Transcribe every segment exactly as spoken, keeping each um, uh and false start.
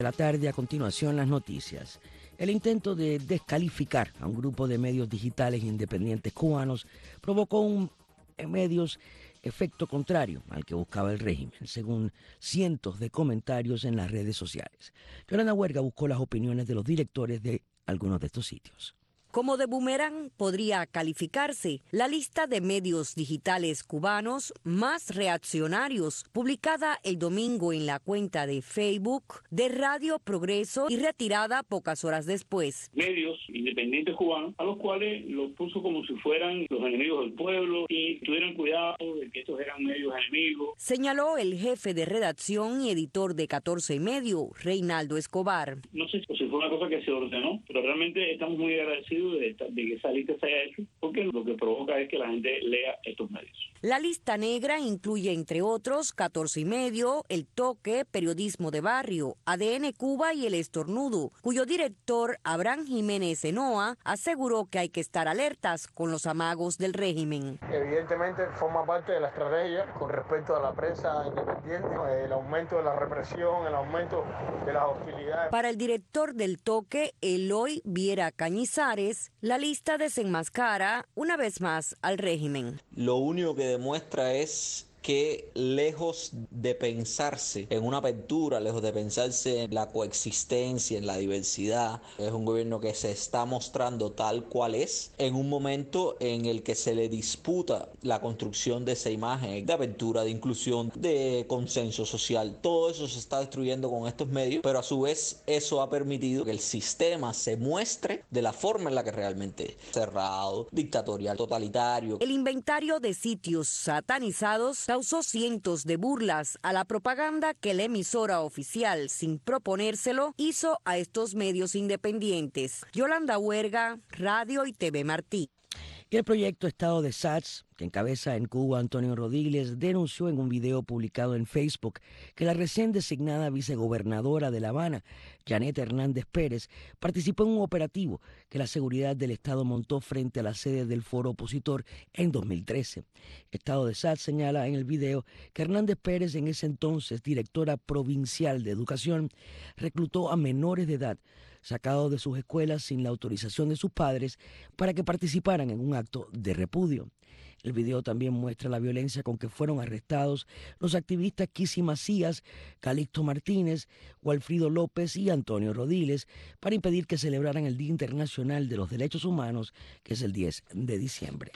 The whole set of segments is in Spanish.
De la tarde, a continuación, las noticias. El intento de descalificar a un grupo de medios digitales independientes cubanos provocó un, en medios efecto contrario al que buscaba el régimen, según cientos de comentarios en las redes sociales. Yolanda Huerga buscó las opiniones de los directores de algunos de estos sitios. Como de boomerang podría calificarse la lista de medios digitales cubanos más reaccionarios, publicada el domingo en la cuenta de Facebook de Radio Progreso y retirada pocas horas después. Medios independientes cubanos, a los cuales los puso como si fueran los enemigos del pueblo y tuvieran cuidado de que estos eran medios enemigos. Señaló el jefe de redacción y editor de catorce y medio, Reinaldo Escobar. No sé si fue una cosa que se ordenó, pero realmente estamos muy agradecidos De, de que esa lista se haya hecho, porque lo que provoca es que la gente lea estos medios. La lista negra incluye, entre otros, catorce y medio, El Toque, Periodismo de Barrio, A D N Cuba y El Estornudo, cuyo director, Abraham Jiménez Enoa, aseguró que hay que estar alertas con los amagos del régimen. Evidentemente forma parte de la estrategia con respecto a la prensa independiente, el aumento de la represión, el aumento de las hostilidades. Para el director del Toque, Eloy Viera Cañizares, la lista desenmascara una vez más al régimen. Lo único que demuestra es que lejos de pensarse en una apertura, lejos de pensarse en la coexistencia, en la diversidad, es un gobierno que se está mostrando tal cual es, en un momento en el que se le disputa la construcción de esa imagen de apertura, de inclusión, de consenso social. Todo eso se está destruyendo con estos medios, pero a su vez eso ha permitido que el sistema se muestre de la forma en la que realmente es: cerrado, dictatorial, totalitario. El inventario de sitios satanizados causó cientos de burlas a la propaganda que la emisora oficial, sin proponérselo, hizo a estos medios independientes. Yolanda Huerga, Radio y T V Martí. Y el proyecto Estado de S A T S, que encabeza en Cuba Antonio Rodríguez, denunció en un video publicado en Facebook que la recién designada vicegobernadora de La Habana, Janet Hernández Pérez, participó en un operativo que la seguridad del Estado montó frente a la sede del foro opositor en dos mil trece. Estado de S A T S señala en el video que Hernández Pérez, en ese entonces directora provincial de Educación, reclutó a menores de edad sacados de sus escuelas sin la autorización de sus padres para que participaran en un acto de repudio. El video también muestra la violencia con que fueron arrestados los activistas Kisi Macías, Calixto Martínez, Walfrido López y Antonio Rodríguez para impedir que celebraran el Día Internacional de los Derechos Humanos, que es el diez de diciembre.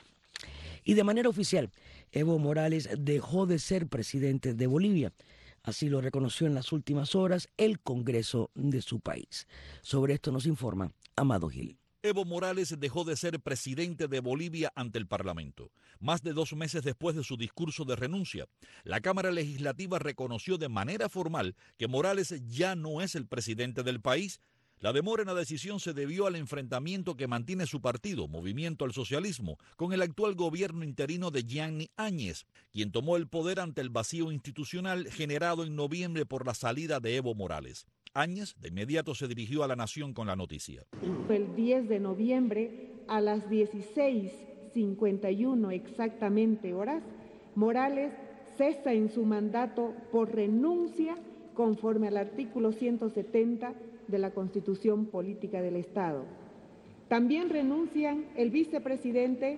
Y de manera oficial, Evo Morales dejó de ser presidente de Bolivia. Así lo reconoció en las últimas horas el Congreso de su país. Sobre esto nos informa Amado Gil. Evo Morales dejó de ser presidente de Bolivia ante el Parlamento. Más de dos meses después de su discurso de renuncia, la Cámara Legislativa reconoció de manera formal que Morales ya no es el presidente del país. La demora en la decisión se debió al enfrentamiento que mantiene su partido, Movimiento al Socialismo, con el actual gobierno interino de Gianni Áñez, quien tomó el poder ante el vacío institucional generado en noviembre por la salida de Evo Morales. Áñez de inmediato se dirigió a la nación con la noticia. El diez de noviembre a las dieciséis cincuenta y uno exactamente horas, Morales cesa en su mandato por renuncia conforme al artículo ciento setenta de la Constitución Política del Estado. También renuncian el vicepresidente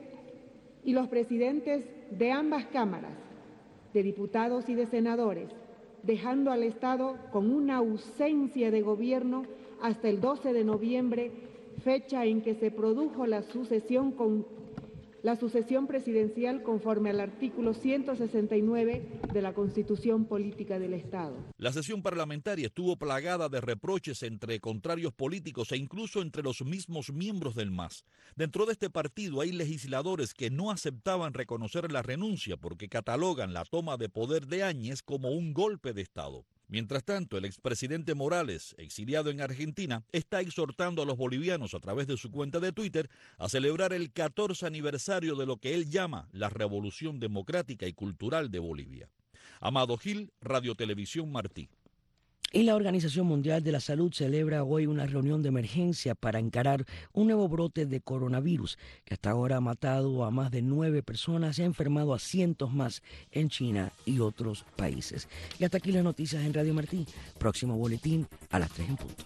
y los presidentes de ambas cámaras, de diputados y de senadores, dejando al Estado con una ausencia de gobierno hasta el doce de noviembre, fecha en que se produjo la sucesión con la sucesión presidencial conforme al artículo ciento sesenta y nueve de la Constitución Política del Estado. La sesión parlamentaria estuvo plagada de reproches entre contrarios políticos e incluso entre los mismos miembros del M A S. Dentro de este partido hay legisladores que no aceptaban reconocer la renuncia porque catalogan la toma de poder de Áñez como un golpe de Estado. Mientras tanto, el expresidente Morales, exiliado en Argentina, está exhortando a los bolivianos a través de su cuenta de Twitter a celebrar el catorce aniversario de lo que él llama la Revolución Democrática y Cultural de Bolivia. Amado Gil, Radio Televisión Martí. Y la Organización Mundial de la Salud celebra hoy una reunión de emergencia para encarar un nuevo brote de coronavirus que hasta ahora ha matado a más de nueve personas y ha enfermado a cientos más en China y otros países. Y hasta aquí las noticias en Radio Martí. Próximo boletín a las tres en punto.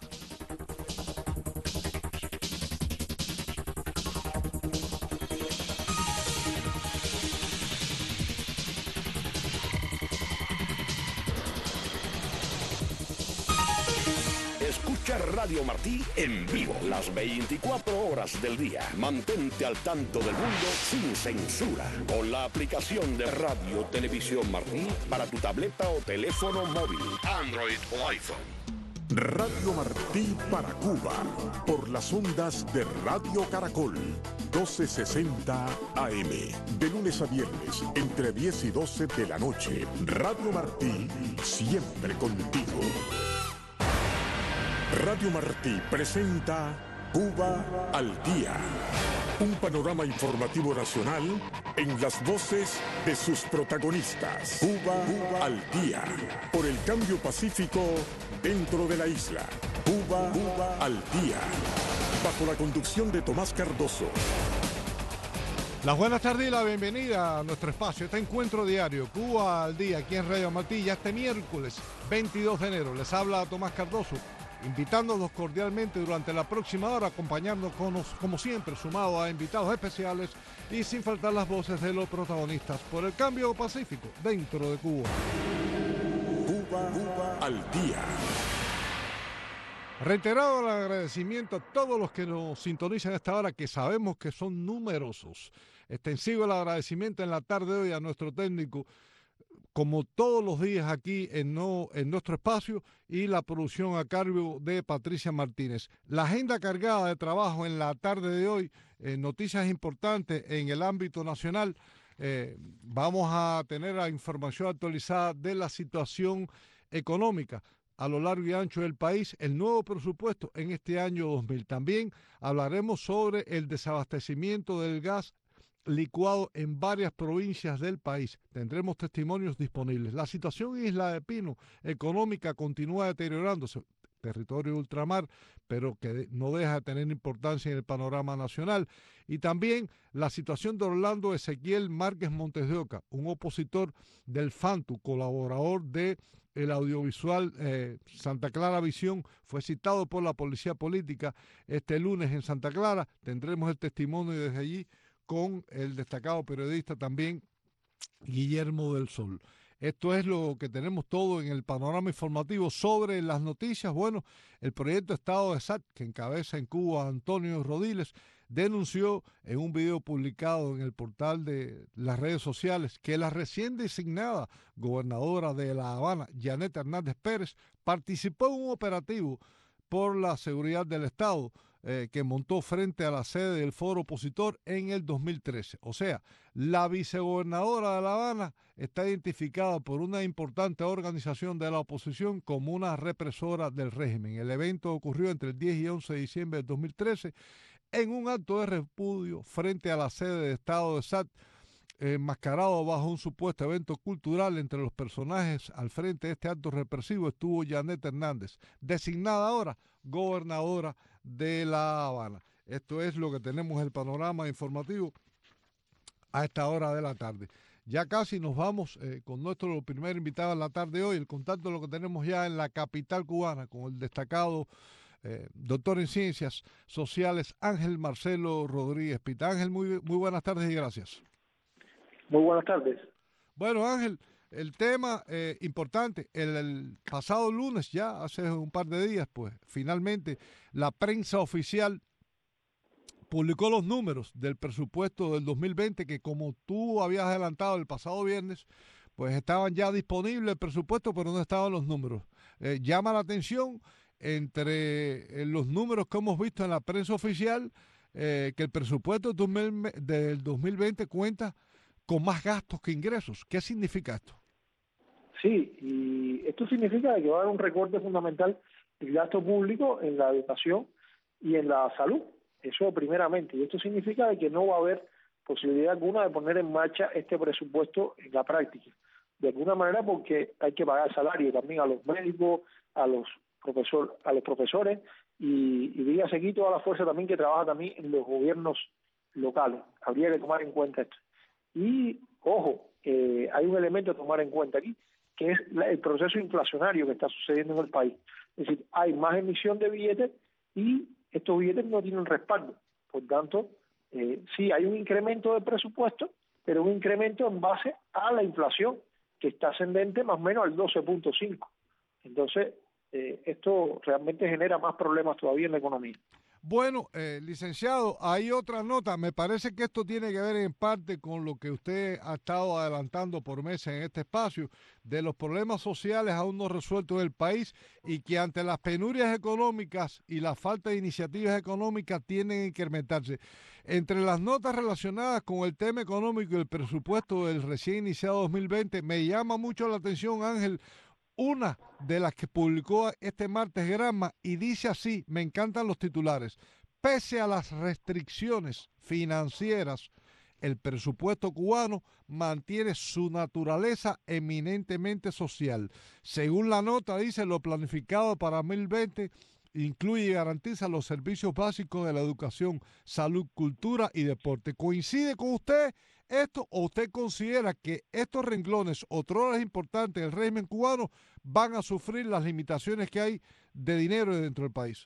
Escucha Radio Martí en vivo las veinticuatro horas del día. Mantente al tanto del mundo sin censura con la aplicación de Radio Televisión Martí para tu tableta o teléfono móvil, Android o iPhone. Radio Martí para Cuba por las ondas de Radio Caracol doce sesenta A M, de lunes a viernes entre diez y doce de la noche. Radio Martí, siempre contigo. Radio Martí presenta Cuba al Día, un panorama informativo nacional en las voces de sus protagonistas. Cuba, Cuba al Día, por el cambio pacífico dentro de la isla. Cuba, Cuba al Día, bajo la conducción de Tomás Cardoso. Las buenas tardes y la bienvenida a nuestro espacio, este encuentro diario, Cuba al Día, aquí en Radio Martí, ya este miércoles veintidós de enero. Les habla Tomás Cardoso, invitándolos cordialmente durante la próxima hora, acompañándonos como siempre, sumado a invitados especiales y sin faltar las voces de los protagonistas por el cambio pacífico dentro de Cuba. Cuba, Cuba al Día. Reiterado el agradecimiento a todos los que nos sintonizan a esta hora, que sabemos que son numerosos. Extensivo el agradecimiento en la tarde de hoy a nuestro técnico, como todos los días aquí en, no, en nuestro espacio, y la producción a cargo de Patricia Martínez. La agenda cargada de trabajo en la tarde de hoy, eh, noticias importantes en el ámbito nacional. Eh, vamos a tener la información actualizada de la situación económica a lo largo y ancho del país, el nuevo presupuesto en este año dos mil. También hablaremos sobre el desabastecimiento del gas licuado en varias provincias del país. Tendremos testimonios disponibles. La situación en Isla de Pino económica continúa deteriorándose, territorio de ultramar, pero que no deja de tener importancia en el panorama nacional. Y también la situación de Orlando Ezequiel Márquez Montes de Oca, un opositor del FANTU, colaborador de el audiovisual eh, Santa Clara Visión, fue citado por la policía política este lunes en Santa Clara. Tendremos el testimonio desde allí con el destacado periodista también Guillermo del Sol. Esto es lo que tenemos todo en el panorama informativo. Sobre las noticias, bueno, el proyecto Estado de S A T, que encabeza en Cuba Antonio Rodiles, denunció en un video publicado en el portal de las redes sociales que la recién designada gobernadora de La Habana, Janet Hernández Pérez, participó en un operativo por la seguridad del Estado eh, que montó frente a la sede del foro opositor en el dos mil trece. O sea, la vicegobernadora de La Habana está identificada por una importante organización de la oposición como una represora del régimen. El evento ocurrió entre el diez y once de diciembre del dos mil trece en un acto de repudio frente a la sede de Estado de S A T, enmascarado bajo un supuesto evento cultural. Entre los personajes al frente de este acto represivo estuvo Janet Hernández, designada ahora gobernadora de La Habana. Esto es lo que tenemos, el panorama informativo a esta hora de la tarde. Ya casi nos vamos eh, con nuestro primer invitado en la tarde de hoy, el contacto de lo que tenemos ya en la capital cubana con el destacado Eh, doctor en Ciencias Sociales Ángel Marcelo Rodríguez Pita. Ángel, muy, muy buenas tardes y gracias. Muy buenas tardes. Bueno, Ángel, el tema eh, importante, el, el pasado lunes, ya hace un par de días, pues finalmente la prensa oficial publicó los números del presupuesto del dos mil veinte, que como tú habías adelantado el pasado viernes, pues estaban ya disponibles el presupuesto, pero no estaban los números. Eh, llama la atención entre los números que hemos visto en la prensa oficial, eh, que el presupuesto del dos mil veinte cuenta con más gastos que ingresos. ¿Qué significa esto? Sí, y esto significa que va a haber un recorte fundamental del gasto público en la educación y en la salud. Eso primeramente. Y esto significa que no va a haber posibilidad alguna de poner en marcha este presupuesto en la práctica. De alguna manera, porque hay que pagar salario también a los médicos, a los, profesor, a los profesores y, y dígase aquí toda la fuerza también que trabaja también en los gobiernos locales. Habría que tomar en cuenta esto. Y, ojo, eh, hay un elemento a tomar en cuenta aquí, que es la, el proceso inflacionario que está sucediendo en el país. Es decir, hay más emisión de billetes y estos billetes no tienen respaldo. Por tanto, eh, sí hay un incremento del presupuesto, pero un incremento en base a la inflación, que está ascendente más o menos al doce punto cinco. Entonces, eh, esto realmente genera más problemas todavía en la economía. Bueno, eh, licenciado, hay otra nota. Me parece que esto tiene que ver en parte con lo que usted ha estado adelantando por meses en este espacio, de los problemas sociales aún no resueltos en el país y que ante las penurias económicas y la falta de iniciativas económicas tienden a incrementarse. Entre las notas relacionadas con el tema económico y el presupuesto del recién iniciado dos mil veinte, me llama mucho la atención, Ángel, una de las que publicó este martes Granma, y dice así, me encantan los titulares: pese a las restricciones financieras, el presupuesto cubano mantiene su naturaleza eminentemente social. Según la nota, dice, lo planificado para dos mil veinte incluye y garantiza los servicios básicos de la educación, salud, cultura y deporte. ¿Coincide con usted esto o usted considera que estos renglones, otrora importantes del régimen cubano, van a sufrir las limitaciones que hay de dinero dentro del país?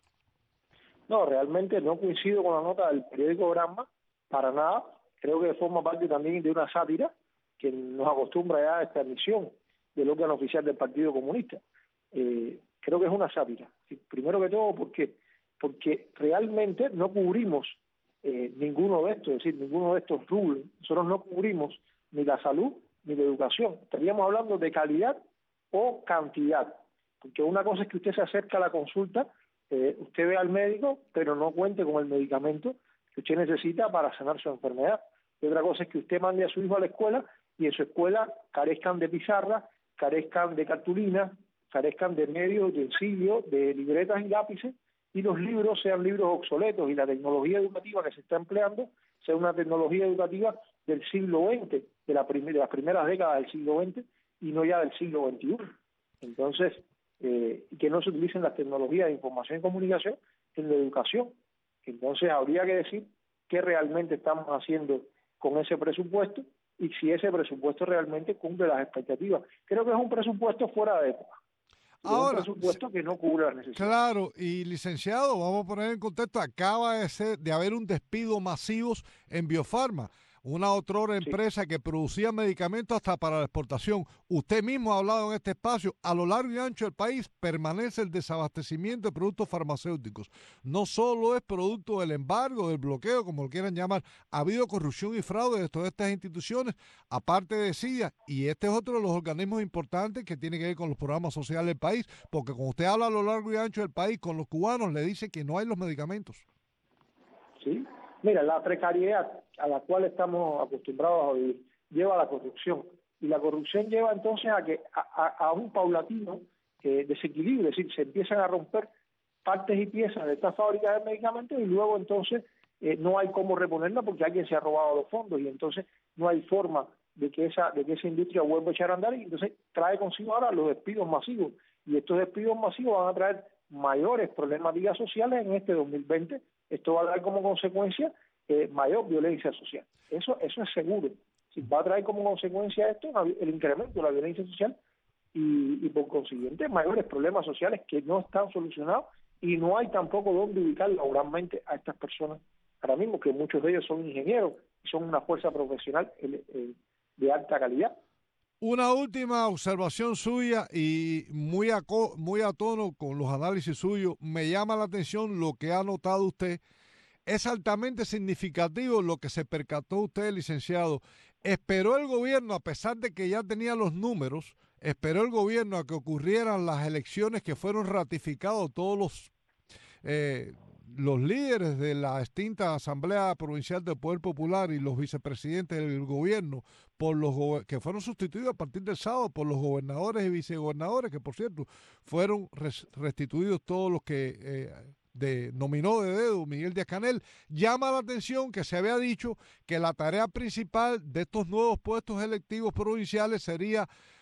No, realmente no coincido con la nota del periódico Granma, para nada. Creo que forma parte también de una sátira que nos acostumbra ya a esta emisión del órgano oficial del Partido Comunista. Eh, creo que es una sátira. Primero que todo, ¿por qué? Porque realmente no cubrimos eh, ninguno de estos, es decir, ninguno de estos rubros. Nosotros no cubrimos ni la salud ni la educación. Estaríamos hablando de calidad o cantidad. Porque una cosa es que usted se acerca a la consulta, eh, usted ve al médico, pero no cuente con el medicamento que usted necesita para sanar su enfermedad. Y otra cosa es que usted mande a su hijo a la escuela y en su escuela carezcan de pizarra, carezcan de cartulina, carezcan de medios, de utensilios, de libretas y lápices, y los libros sean libros obsoletos y la tecnología educativa que se está empleando sea una tecnología educativa del siglo veinte, de, la prim de las primeras décadas del siglo veinte y no ya del siglo veintiuno. Entonces, eh, que no se utilicen las tecnologías de información y comunicación en la educación. Entonces, habría que decir qué realmente estamos haciendo con ese presupuesto y si ese presupuesto realmente cumple las expectativas. Creo que es un presupuesto fuera de época. Ahora, un presupuesto que no cubre las necesidades. Claro, y licenciado, vamos a poner en contexto, acaba de, ser, de haber un despido masivos en Biofarma, una otrora empresa sí. que producía medicamentos hasta para la exportación. Usted mismo ha hablado en este espacio, a lo largo y ancho del país permanece el desabastecimiento de productos farmacéuticos. No solo es producto del embargo, del bloqueo, como lo quieran llamar, ha habido corrupción y fraude de todas estas instituciones, aparte de S I D A, y este es otro de los organismos importantes que tiene que ver con los programas sociales del país, porque cuando usted habla a lo largo y ancho del país con los cubanos, le dice que no hay los medicamentos. Sí. Mira, la precariedad a la cual estamos acostumbrados a vivir lleva a la corrupción, y la corrupción lleva entonces a que a, a, a un paulatino eh, desequilibrio, es decir, se empiezan a romper partes y piezas de estas fábricas de medicamentos y luego entonces eh, no hay cómo reponerla porque alguien se ha robado los fondos y entonces no hay forma de que esa de que esa industria vuelva a echar a andar, y entonces trae consigo ahora los despidos masivos, y estos despidos masivos van a traer mayores problemáticas sociales en este dos mil veinte. Esto va a dar como consecuencia eh, mayor violencia social. Eso eso es seguro. Si va a traer como consecuencia esto el incremento de la violencia social y, y por consiguiente mayores problemas sociales que no están solucionados, y no hay tampoco dónde ubicar laboralmente a estas personas ahora mismo, que muchos de ellos son ingenieros y son una fuerza profesional eh, eh, de alta calidad. Una última observación suya y muy a, muy a tono con los análisis suyos. Me llama la atención lo que ha notado usted. Es altamente significativo lo que se percató usted, licenciado. Esperó el gobierno, a pesar de que ya tenía los números, esperó el gobierno a que ocurrieran las elecciones que fueron ratificados todos los, eh, los líderes de la extinta Asamblea Provincial del Poder Popular y los vicepresidentes del gobierno, por los que fueron sustituidos a partir del sábado por los gobernadores y vicegobernadores, que por cierto fueron res, restituidos todos los que eh, de, nominó de dedo Miguel Díaz-Canel. Llama la atención que se había dicho que la tarea principal de estos nuevos puestos electivos provinciales sería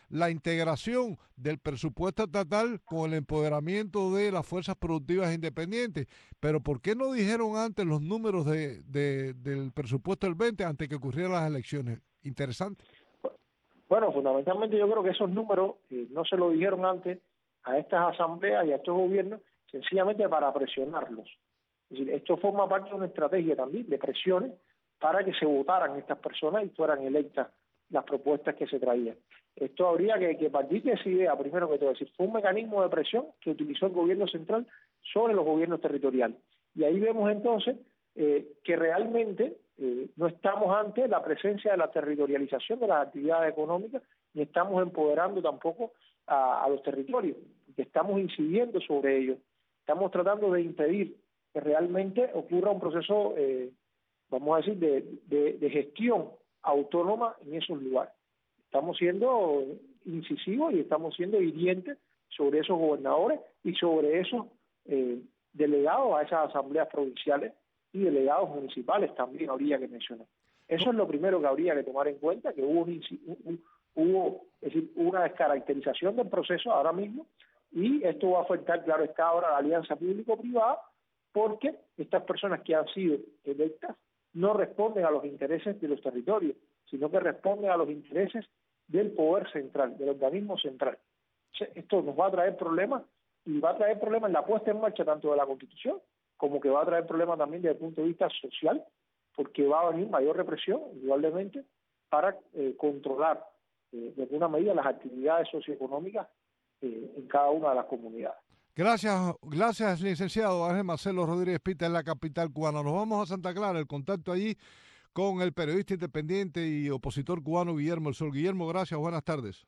la integración del presupuesto estatal con el empoderamiento de las fuerzas productivas independientes. Pero ¿por qué no dijeron antes los números de, de, del presupuesto del veinte antes que ocurrieran las elecciones? Interesante. Bueno, fundamentalmente yo creo que esos números eh, no se lo dijeron antes a estas asambleas y a estos gobiernos, sencillamente para presionarlos. Es decir, esto forma parte de una estrategia también de presiones para que se votaran estas personas y fueran electas las propuestas que se traían. Esto habría que, que partir de esa idea, primero que todo, es decir, fue un mecanismo de presión que utilizó el gobierno central sobre los gobiernos territoriales. Y ahí vemos entonces eh, que realmente eh, no estamos ante la presencia de la territorialización de las actividades económicas, ni estamos empoderando tampoco a, a los territorios, que estamos incidiendo sobre ellos. Estamos tratando de impedir que realmente ocurra un proceso, eh, vamos a decir, de, de, de gestión autónoma en esos lugares. Estamos siendo incisivos y estamos siendo hirientes sobre esos gobernadores y sobre esos eh, delegados a esas asambleas provinciales y delegados municipales también habría que mencionar. Eso es lo primero que habría que tomar en cuenta, que hubo, un, un, hubo es decir, una descaracterización del proceso ahora mismo, y esto va a afectar, claro está, ahora a la alianza público-privada, porque estas personas que han sido electas no responden a los intereses de los territorios, sino que responden a los intereses del poder central, del organismo central. Esto nos va a traer problemas, y va a traer problemas en la puesta en marcha tanto de la Constitución, como que va a traer problemas también desde el punto de vista social, porque va a venir mayor represión, indudablemente, para eh, controlar eh, de alguna medida las actividades socioeconómicas eh, en cada una de las comunidades. Gracias, gracias licenciado Ángel Marcelo Rodríguez Pita en la capital cubana. Nos vamos a Santa Clara, el contacto allí con el periodista independiente y opositor cubano Guillermo El Sol. Guillermo, gracias, buenas tardes.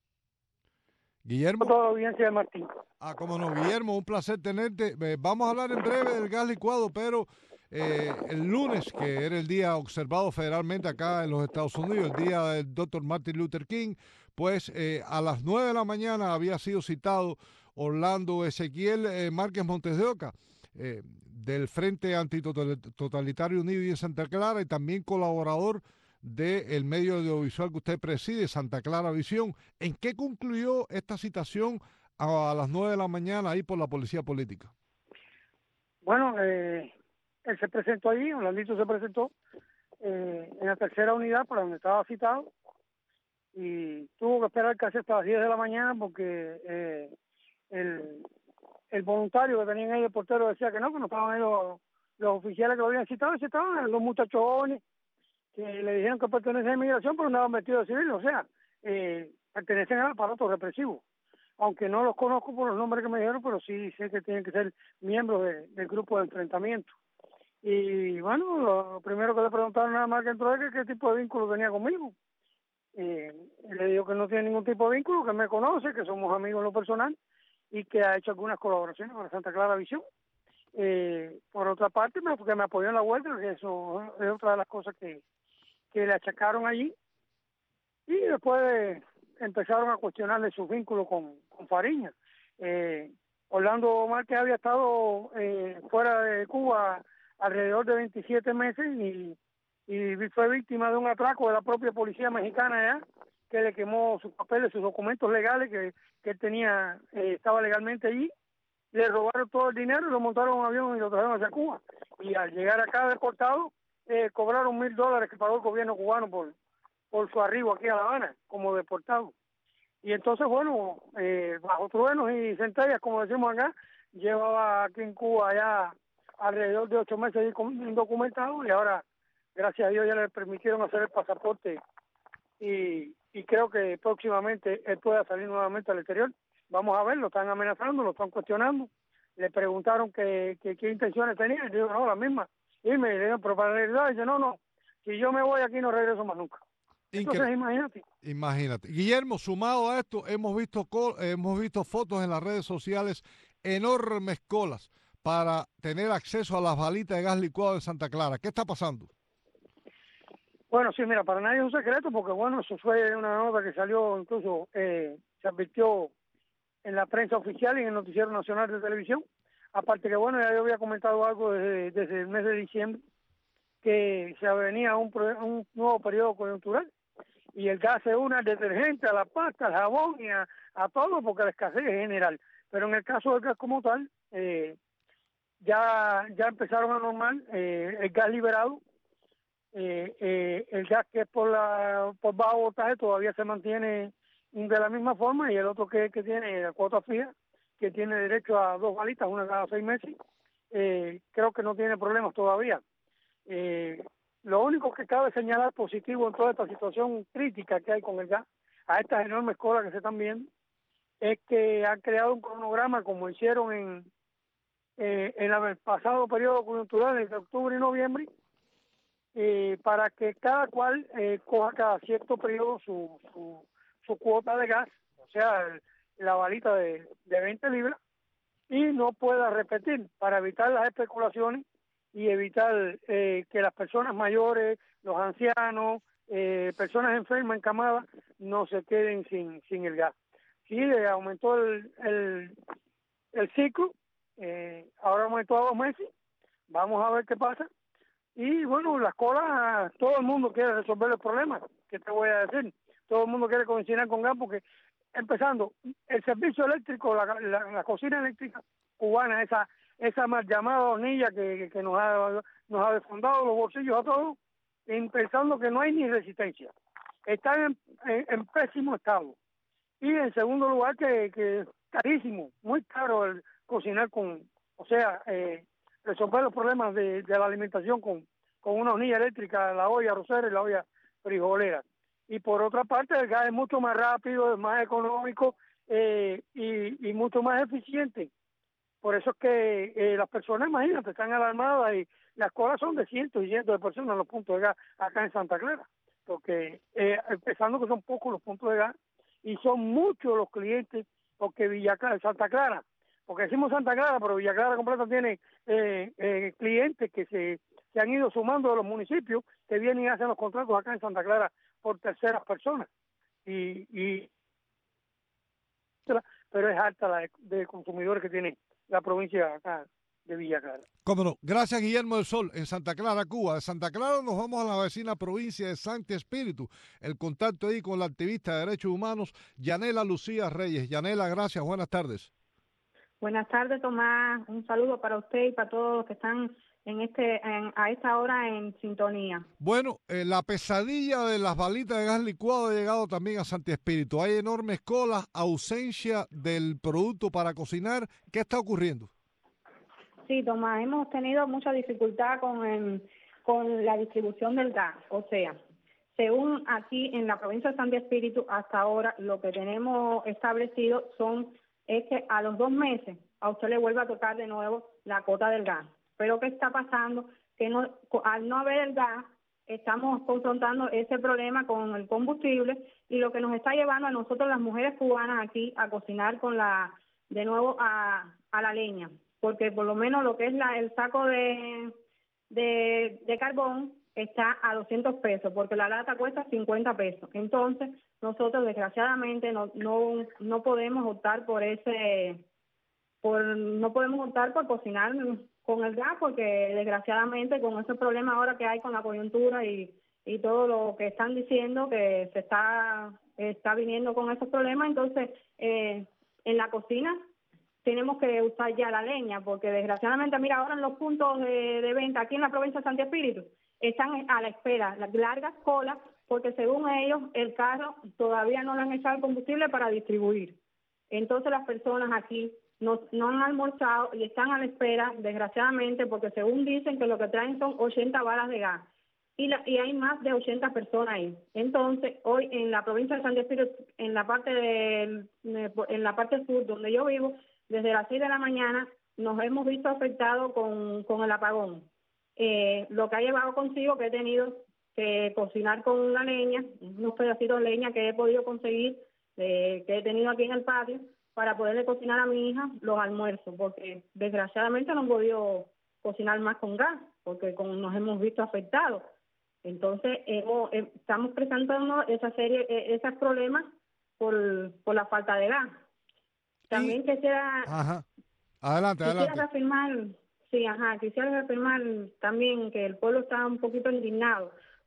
Guillermo. Toda la audiencia de Martín. Ah, cómo no, Guillermo, un placer tenerte. Eh, vamos a hablar en breve del gas licuado, pero eh, el lunes, que era el día observado federalmente acá en los Estados Unidos, el día del doctor Martin Luther King, pues eh, a las nueve de la mañana había sido citado Orlando Ezequiel eh, Márquez Montes de Oca, eh, del Frente Antitotalitario Unido y en Santa Clara, y también colaborador del medio audiovisual que usted preside, Santa Clara Visión. ¿En qué concluyó esta citación a, a las nueve de la mañana ahí por la policía política? Bueno, eh, él se presentó allí, Orlandito se presentó eh, en la tercera unidad por donde estaba citado, y tuvo que esperar casi hasta las diez de la mañana porque eh, el, el voluntario que tenían ahí, el portero, decía que no, que no estaban ahí los, los oficiales que lo habían citado, y se estaban los muchachones que le dijeron que pertenecen a inmigración, pero andaban vestidos de civil, o sea, eh, pertenecen al aparato represivo. Aunque no los conozco por los nombres que me dijeron, pero sí sé que tienen que ser miembros de, del grupo de enfrentamiento. Y bueno, lo, lo primero que le preguntaron nada más que entró es que qué tipo de vínculo tenía conmigo. Eh, le digo que no tiene ningún tipo de vínculo, que me conoce, que somos amigos en lo personal y que ha hecho algunas colaboraciones con la Santa Clara Visión. Eh, por otra parte, me, porque me apoyó en la vuelta, que eso es otra de las cosas que que le achacaron allí, y después empezaron a cuestionarle sus vínculos con, con Fariña. Eh, Orlando Márquez había estado eh, fuera de Cuba alrededor de veintisiete meses y, y fue víctima de un atraco de la propia policía mexicana allá, que le quemó sus papeles, sus documentos legales que, que él tenía, eh, estaba legalmente allí. Le robaron todo el dinero y lo montaron en un avión y lo trajeron hacia Cuba. Y al llegar acá deportado, Eh, cobraron mil dólares que pagó el gobierno cubano por por su arribo aquí a La Habana como deportado. Y entonces, bueno, eh, bajo truenos y centellas, como decimos acá, llevaba aquí en Cuba ya alrededor de ocho meses indocumentado, y ahora, gracias a Dios, ya le permitieron hacer el pasaporte, y, y creo que próximamente él pueda salir nuevamente al exterior. Vamos a ver, lo están amenazando, lo están cuestionando. Le preguntaron que, que qué intenciones tenía, y dijo, no, la misma. Y me dijeron, pero para la realidad, dice, no, no, si yo me voy aquí no regreso más nunca. Increíble. Entonces, imagínate. Imagínate. Guillermo, sumado a esto, hemos visto hemos visto fotos en las redes sociales, enormes colas para tener acceso a las balitas de gas licuado en Santa Clara. ¿Qué está pasando? Bueno, sí, mira, para nadie es un secreto, porque bueno, eso fue una nota que salió, incluso eh, se advirtió en la prensa oficial y en el Noticiero Nacional de Televisión. Aparte que, bueno, ya yo había comentado algo desde, desde el mes de diciembre, que se venía un, un nuevo periodo coyuntural y el gas se une al detergente, a la pasta, al jabón y a, a todo, porque la escasez es general. Pero en el caso del gas como tal, eh, ya ya empezaron a normar eh, el gas liberado, eh, eh, el gas que es por la por bajo voltaje todavía se mantiene de la misma forma, y el otro que, que tiene la cuota fija, que tiene derecho a dos balitas, una cada seis meses, eh, creo que no tiene problemas todavía. Eh, lo único que cabe señalar positivo en toda esta situación crítica que hay con el gas, a estas enormes colas que se están viendo, es que han creado un cronograma como hicieron en eh, en el pasado periodo coyuntural, entre octubre y noviembre, eh, para que cada cual eh, coja cada cierto periodo su, su, su cuota de gas, o sea, el, la balita de, de veinte libras, y no pueda repetir, para evitar las especulaciones y evitar eh, que las personas mayores, los ancianos, eh, personas enfermas, encamadas, no se queden sin, sin el gas. Sí, eh, aumentó el, el, el ciclo, eh, ahora aumentó a dos meses, vamos a ver qué pasa. Y bueno, las colas, todo el mundo quiere resolver el problema, ¿qué te voy a decir? Todo el mundo quiere coincidir con gas, porque empezando, el servicio eléctrico, la, la, la cocina eléctrica cubana, esa esa mal llamada hornilla que, que, que nos ha nos ha desfondado los bolsillos a todos, pensando que no hay ni resistencia. Están en, en, en pésimo estado. Y en segundo lugar, que, que carísimo, muy caro el cocinar con, o sea, eh, resolver los problemas de, de la alimentación con, con una hornilla eléctrica, la olla arrocera y la olla frijolera. Y por otra parte, el gas es mucho más rápido, es más económico eh, y, y mucho más eficiente. Por eso es que eh, las personas, imagínate, están alarmadas, y las colas son de cientos y cientos de personas en los puntos de gas acá en Santa Clara. Porque, eh, empezando que son pocos los puntos de gas, y son muchos los clientes, porque Villa Clara, Santa Clara, porque decimos Santa Clara, pero Villa Clara completa tiene eh, eh, clientes que se, se han ido sumando de los municipios, que vienen y hacen los contratos acá en Santa Clara por terceras personas. Y, y pero es alta la de, de consumidores que tiene la provincia acá de Villa Clara. Cómo no. Gracias, Guillermo del Sol, en Santa Clara, Cuba. De Santa Clara nos vamos a la vecina provincia de Santi Espíritu. El contacto ahí con la activista de derechos humanos, Yanela Lucía Reyes. Yanela, gracias. Buenas tardes. Buenas tardes, Tomás. Un saludo para usted y para todos los que están en este en, a esta hora en sintonía. Bueno, eh, la pesadilla de las balitas de gas licuado ha llegado también a Santi Espíritu. Hay enormes colas, ausencia del producto para cocinar. ¿Qué está ocurriendo? Sí, Tomás, hemos tenido mucha dificultad con el, con la distribución del gas. O sea, según aquí en la provincia de Santi Espíritu, hasta ahora lo que tenemos establecido son es que a los dos meses a usted le vuelve a tocar de nuevo la cuota del gas. Pero ¿qué está pasando? Que no, al no haber el gas, estamos confrontando ese problema con el combustible, y lo que nos está llevando a nosotros las mujeres cubanas aquí a cocinar con la de nuevo a, a la leña, porque por lo menos lo que es la, el saco de, de, de carbón está a doscientos pesos, porque la lata cuesta cincuenta pesos. Entonces, nosotros desgraciadamente no no no podemos optar por ese por no podemos optar por cocinar con el gas, porque desgraciadamente con ese problema ahora que hay con la coyuntura y y todo lo que están diciendo que se está está viniendo con esos problemas, entonces eh, en la cocina tenemos que usar ya la leña, porque desgraciadamente, mira, ahora en los puntos de, de venta aquí en la provincia de Santi Espíritu están a la espera, las largas colas, porque según ellos el carro todavía no le han echado el combustible para distribuir. Entonces las personas aquí no, no han almorzado y están a la espera, desgraciadamente, porque según dicen que lo que traen son ochenta balas de gas. Y, la, y hay más de ochenta personas ahí. Entonces, hoy en la provincia de Santi Espíritu, en la parte de, en la parte sur donde yo vivo, desde las seis de la mañana nos hemos visto afectados con, con el apagón. Eh, lo que ha llevado consigo que he tenido que cocinar con una leña, unos pedacitos de leña que he podido conseguir, eh, que he tenido aquí en el patio, para poderle cocinar a mi hija los almuerzos, porque desgraciadamente no he podido cocinar más con gas, porque con, nos hemos visto afectados. Entonces, hemos, eh, estamos presentando esa serie, eh, esos problemas por, por la falta de gas. También y, quisiera, ajá. Adelante, quisiera adelante. reafirmar, sí, ajá, quisiera reafirmar también que el pueblo está un poquito indignado,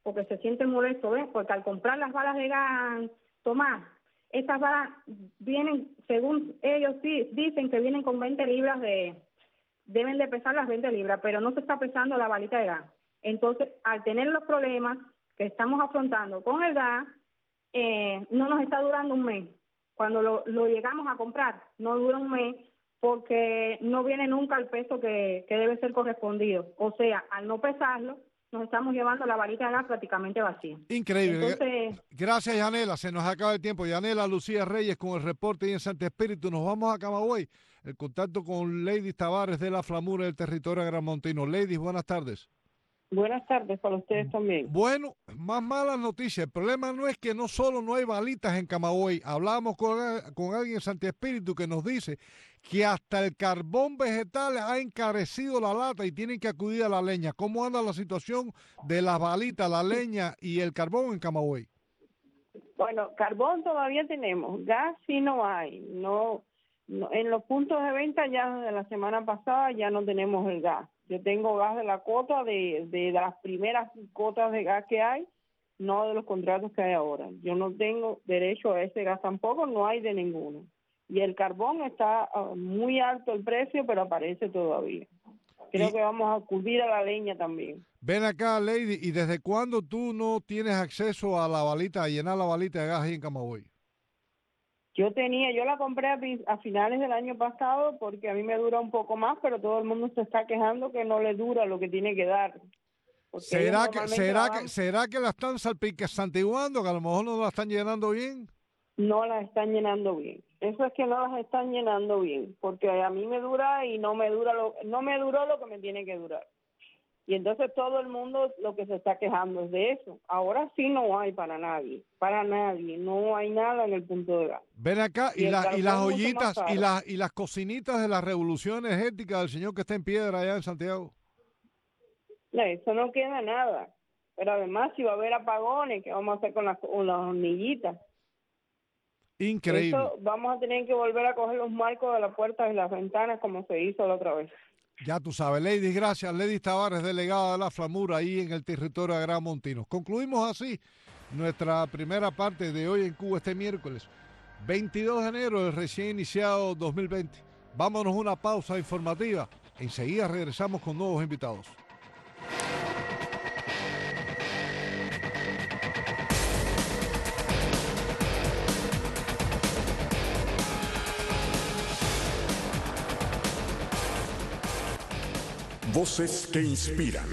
porque se sienten molestos, ¿ves? Porque al comprar las balas de gas, Tomás, esas balas vienen, según ellos sí dicen que vienen con veinte libras de, deben de pesar las veinte libras, pero no se está pesando la balita de gas. Entonces, al tener los problemas que estamos afrontando con el gas, eh, no nos está durando un mes. Cuando lo, lo llegamos a comprar, no dura un mes porque no viene nunca el peso que, que debe ser correspondido. O sea, al no pesarlo, nos estamos llevando la varita de gas prácticamente vacía. Increíble. Entonces, gracias, Yanela. Se nos acaba el tiempo. Yanela Lucía Reyes con el reporte ahí en Santo Espíritu. Nos vamos a Camagüey. El contacto con Lady Tavares de la Flamura del territorio agramontino. Lady, buenas tardes. Buenas tardes para ustedes también. Bueno, más malas noticias. El problema no es que no solo no hay balitas en Camagüey. Hablábamos con, con alguien en Santo Espíritu que nos dice que hasta el carbón vegetal ha encarecido la lata y tienen que acudir a la leña. ¿Cómo anda la situación de las balitas, la leña y el carbón en Camagüey? Bueno, carbón todavía tenemos, gas sí no hay. No, no en los puntos de venta ya de la semana pasada ya no tenemos el gas. Yo tengo gas de la cuota, de, de las primeras cotas de gas que hay, no de los contratos que hay ahora. Yo no tengo derecho a ese gas tampoco, no hay de ninguno. Y el carbón está uh, muy alto el precio, pero aparece todavía. Creo y, que vamos a acudir a la leña también. Ven acá, Lady, ¿y desde cuándo tú no tienes acceso a la balita, a llenar la balita de gas ahí en Camagüey? Yo tenía, yo la compré a, a finales del año pasado porque a mí me dura un poco más, pero todo el mundo se está quejando que no le dura lo que tiene que dar. ¿Será que, ¿será, que, ¿Será que la están salpicando, que a lo mejor no la están llenando bien? No la están llenando bien. Eso es que no las están llenando bien, porque a mí me dura y no me dura lo, no me duró lo que me tiene que durar. Y entonces todo el mundo lo que se está quejando es de eso. Ahora sí no hay para nadie, para nadie, no hay nada en el punto de gas. Ven acá, y, y, la, y las ollitas y las, y las cocinitas de la revolución energética del señor que está en Piedra allá en Santiago. No, eso no queda nada. Pero además si va a haber apagones, ¿qué vamos a hacer con las, con las hornillitas? Increíble. Eso vamos a tener que volver a coger los marcos de las puertas y las ventanas como se hizo la otra vez. Ya tú sabes, Lady, gracias. Lady Tavares, delegada de la Flamura ahí en el territorio agramontino. Concluimos así nuestra primera parte de Hoy en Cuba este miércoles, veintidós de enero del recién iniciado dos mil veinte. Vámonos a una pausa informativa. Enseguida regresamos con nuevos invitados. Voces que inspiran.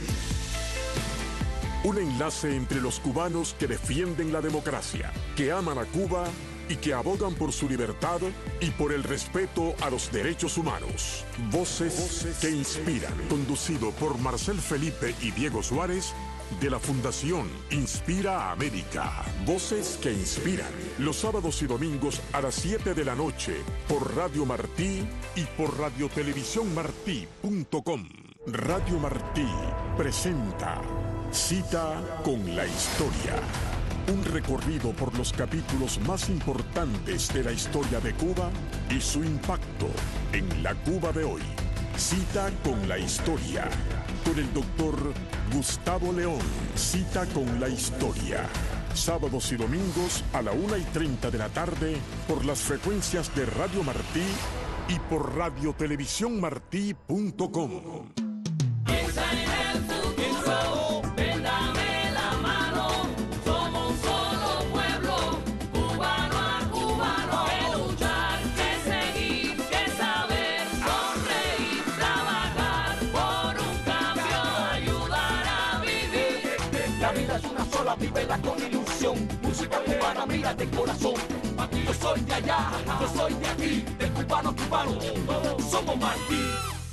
Un enlace entre los cubanos que defienden la democracia, que aman a Cuba y que abogan por su libertad y por el respeto a los derechos humanos. Voces, Voces que inspiran. Conducido por Marcel Felipe y Diego Suárez, de la Fundación Inspira América. Voces que inspiran. Los sábados y domingos a las siete de la noche por Radio Martí y por radio televisión martí punto com. Radio Martí presenta Cita con la Historia. Un recorrido por los capítulos más importantes de la historia de Cuba y su impacto en la Cuba de hoy. Cita con la Historia. Con el doctor Gustavo León. Cita con la Historia. Sábados y domingos a la una y treinta de la tarde por las frecuencias de Radio Martí y por radio televisión martí punto com. Piensa en el futuro, ven dame la mano, somos un solo pueblo, cubano a cubano, que luchar, que seguir, que saber, sonreír, trabajar por un cambio, ayudar a vivir. La vida es una sola, vívela con ilusión, música cubana, mira de corazón, aquí yo soy de allá, yo soy de aquí, de cubano a cubano, todos somos Martí.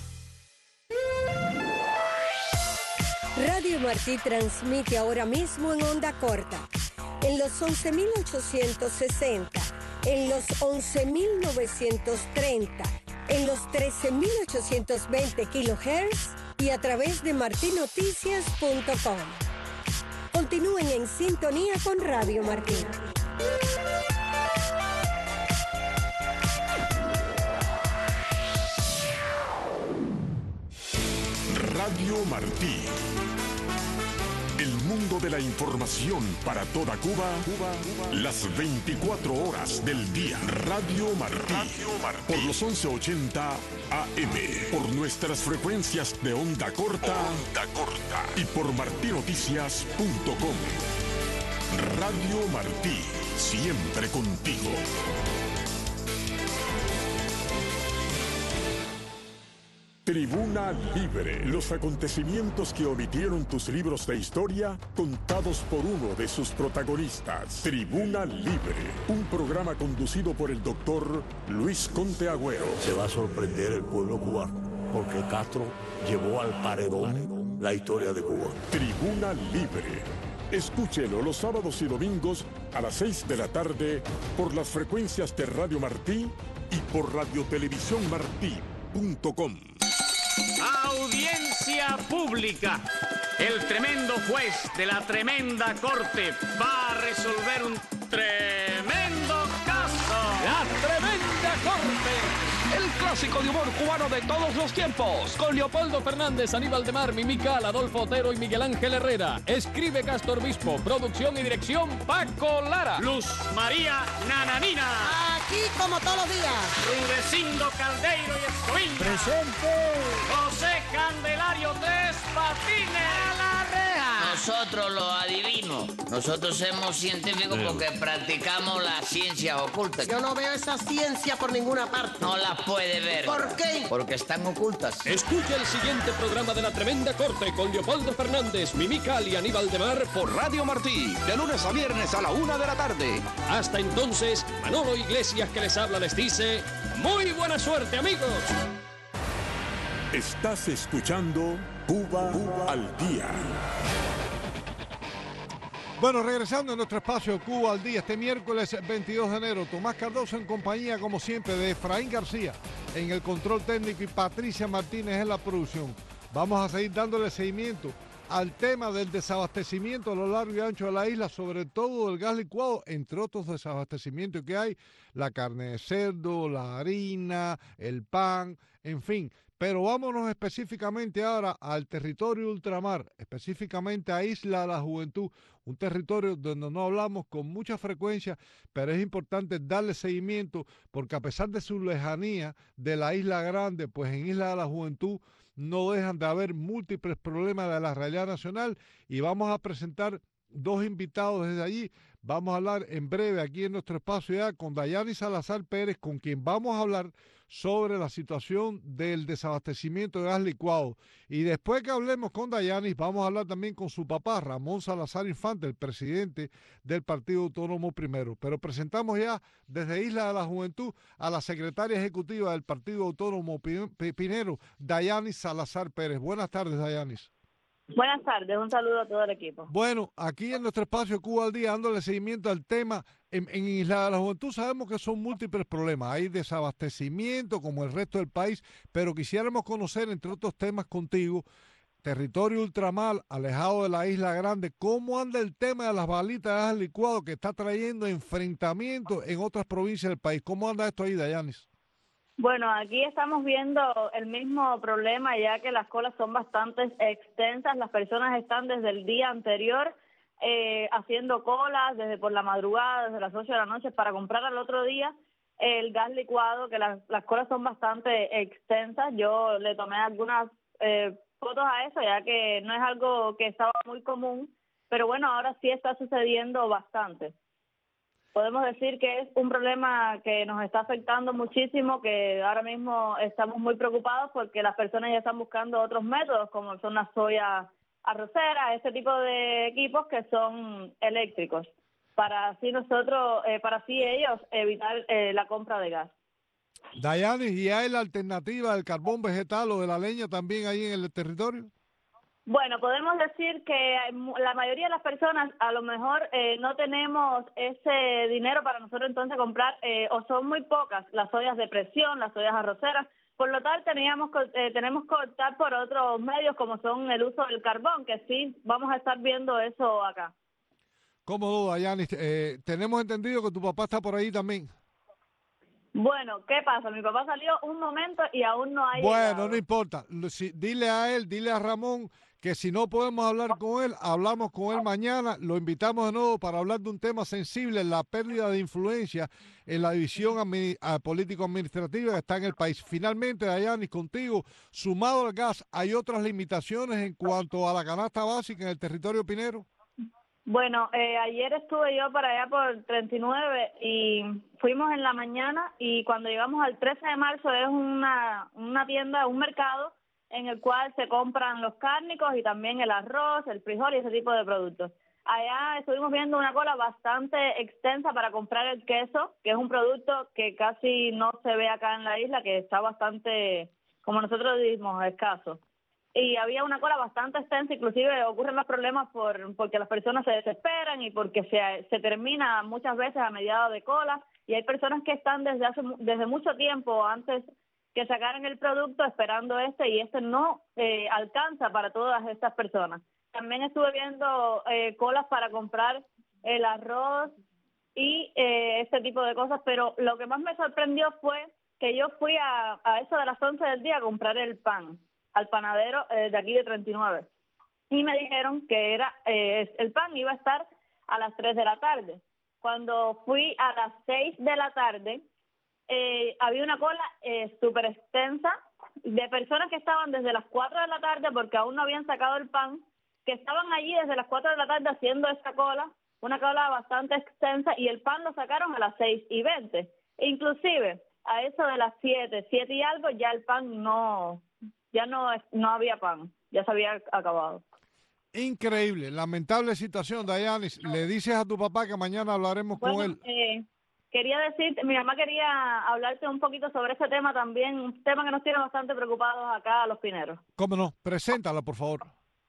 Radio Martí transmite ahora mismo en onda corta, en los once mil ochocientos sesenta, en los once mil novecientos treinta, en los trece mil ochocientos veinte kilohertz y a través de martí noticias punto com. Continúen en sintonía con Radio Martí. Radio Martí. El mundo de la información para toda Cuba, Cuba, Cuba. Las veinticuatro horas del día. Radio Martí. Radio Martí. Por los once ochenta A M. Por nuestras frecuencias de onda corta. Onda corta. Y por martí noticias punto com. Radio Martí. Siempre contigo. Tribuna Libre. Los acontecimientos que omitieron tus libros de historia, contados por uno de sus protagonistas. Tribuna Libre. Un programa conducido por el doctor Luis Conte Agüero. Se va a sorprender el pueblo cubano, porque Castro llevó al paredón la historia de Cuba. Tribuna Libre. Escúchelo los sábados y domingos a las seis de la tarde por las frecuencias de Radio Martí y por radiotelevisión martí punto com. Audiencia pública. El tremendo juez de la tremenda corte va a resolver un tremendo caso. La tremenda corte. El clásico de humor cubano de todos los tiempos. Con Leopoldo Fernández, Aníbal de Mar, Mimical, Adolfo Otero y Miguel Ángel Herrera. Escribe Castro Obispo. Producción y dirección Paco Lara. Luz María Nananina. Aquí como todos los días. Rudecindo Caldeiro y Escoviña. Presente. José Candelario Tres Patines. A la reja. Nosotros los adivinos. Nosotros somos científicos porque practicamos las ciencias ocultas. Yo no veo esa ciencia por ninguna parte. No las puede ver. ¿Por qué? Porque están ocultas. Escucha el siguiente programa de La Tremenda Corte con Leopoldo Fernández, Mimical y Aníbal de Mar por Radio Martí, de lunes a viernes a la una de la tarde. Hasta entonces, Manolo Iglesias que les habla les dice, muy buena suerte, amigos. Estás escuchando Cuba, Cuba al Día. Bueno, regresando a nuestro espacio Cuba al Día, este miércoles veintidós de enero, Tomás Cardoso en compañía, como siempre, de Efraín García en el control técnico y Patricia Martínez en la producción. Vamos a seguir dándole seguimiento al tema del desabastecimiento a lo largo y ancho de la isla, sobre todo del gas licuado, entre otros desabastecimientos que hay, la carne de cerdo, la harina, el pan, en fin. Pero vámonos específicamente ahora al territorio ultramar, específicamente a Isla de la Juventud, un territorio donde no hablamos con mucha frecuencia, pero es importante darle seguimiento porque a pesar de su lejanía de la Isla Grande, pues en Isla de la Juventud no dejan de haber múltiples problemas de la realidad nacional y vamos a presentar dos invitados desde allí. Vamos a hablar en breve aquí en nuestro espacio ya con Dayani Salazar Pérez, con quien vamos a hablar sobre la situación del desabastecimiento de gas licuado. Y después que hablemos con Dayanis, vamos a hablar también con su papá, Ramón Salazar Infante, el presidente del Partido Autónomo Primero. Pero presentamos ya desde Isla de la Juventud a la secretaria ejecutiva del Partido Autónomo Pinero, Dayanis Salazar Pérez. Buenas tardes, Dayanis. Buenas tardes, un saludo a todo el equipo. Bueno, aquí en nuestro espacio Cuba al Día, dándole seguimiento al tema, en, en Isla de la Juventud sabemos que son múltiples problemas, hay desabastecimiento como el resto del país, pero quisiéramos conocer, entre otros temas contigo, territorio ultramar, alejado de la Isla Grande, ¿cómo anda el tema de las balitas de gas licuado que está trayendo enfrentamientos en otras provincias del país? ¿Cómo anda esto ahí, Dayanis? Bueno, aquí estamos viendo el mismo problema, ya que las colas son bastante extensas. Las personas están desde el día anterior eh, haciendo colas, desde por la madrugada, desde las ocho de la noche, para comprar al otro día el gas licuado, que las, las colas son bastante extensas. Yo le tomé algunas eh, fotos a eso, ya que no es algo que estaba muy común, pero bueno, ahora sí está sucediendo bastante. Podemos decir que es un problema que nos está afectando muchísimo, que ahora mismo estamos muy preocupados porque las personas ya están buscando otros métodos, como son las soya arrocera, ese tipo de equipos que son eléctricos, para así nosotros, eh, para así ellos evitar eh, la compra de gas. Dayanis, ¿y hay la alternativa del carbón vegetal o de la leña también ahí en el territorio? Bueno, podemos decir que la mayoría de las personas a lo mejor eh, no tenemos ese dinero para nosotros entonces comprar, eh, o son muy pocas las ollas de presión, las ollas arroceras, por lo tal teníamos, eh, tenemos que optar por otros medios como son el uso del carbón, que sí, vamos a estar viendo eso acá. ¿Cómo no, Dayanis? Eh, tenemos entendido que tu papá está por ahí también. Bueno, ¿qué pasa? Mi papá salió un momento y aún no ha Bueno, llegado. no importa. Si, dile a él, dile a Ramón que si no podemos hablar con él, hablamos con él mañana. Lo invitamos de nuevo para hablar de un tema sensible, la pérdida de influencia en la división político-administrativa que está en el país. Finalmente, Dayanis, contigo, sumado al gas, ¿hay otras limitaciones en cuanto a la canasta básica en el territorio pinero? Bueno, eh, ayer estuve yo para allá por treinta y nueve y fuimos en la mañana, y cuando llegamos al trece de marzo es una, una tienda, un mercado en el cual se compran los cárnicos y también el arroz, el frijol y ese tipo de productos. Allá estuvimos viendo una cola bastante extensa para comprar el queso, que es un producto que casi no se ve acá en la isla, que está bastante, como nosotros decimos, escaso. Y había una cola bastante extensa, inclusive ocurren los problemas por porque las personas se desesperan y porque se, se termina muchas veces a mediados de cola, y hay personas que están desde hace desde mucho tiempo antes que sacaran el producto esperando este, y este no eh, alcanza para todas estas personas. También estuve viendo eh, colas para comprar el arroz y eh, este tipo de cosas, pero lo que más me sorprendió fue que yo fui a, a eso de las once del día a comprar el pan al panadero eh, de aquí de treinta y nueve, y me dijeron que era eh, el pan iba a estar a las tres de la tarde. Cuando fui a las seis de la tarde, eh, había una cola eh, súper extensa de personas que estaban desde las cuatro de la tarde, porque aún no habían sacado el pan, que estaban allí desde las cuatro de la tarde haciendo esta cola, una cola bastante extensa, y el pan lo sacaron a las seis y veinte. Inclusive, a eso de las siete, siete y algo, ya el pan no... ya no no había pan, ya se había acabado. Increíble, lamentable situación, Dayanis. ¿Le dices a tu papá que mañana hablaremos bueno, con él? Eh, quería decir, mi mamá quería hablarte un poquito sobre ese tema también, un tema que nos tiene bastante preocupados acá a los pineros. ¿Cómo no? Preséntala, por favor.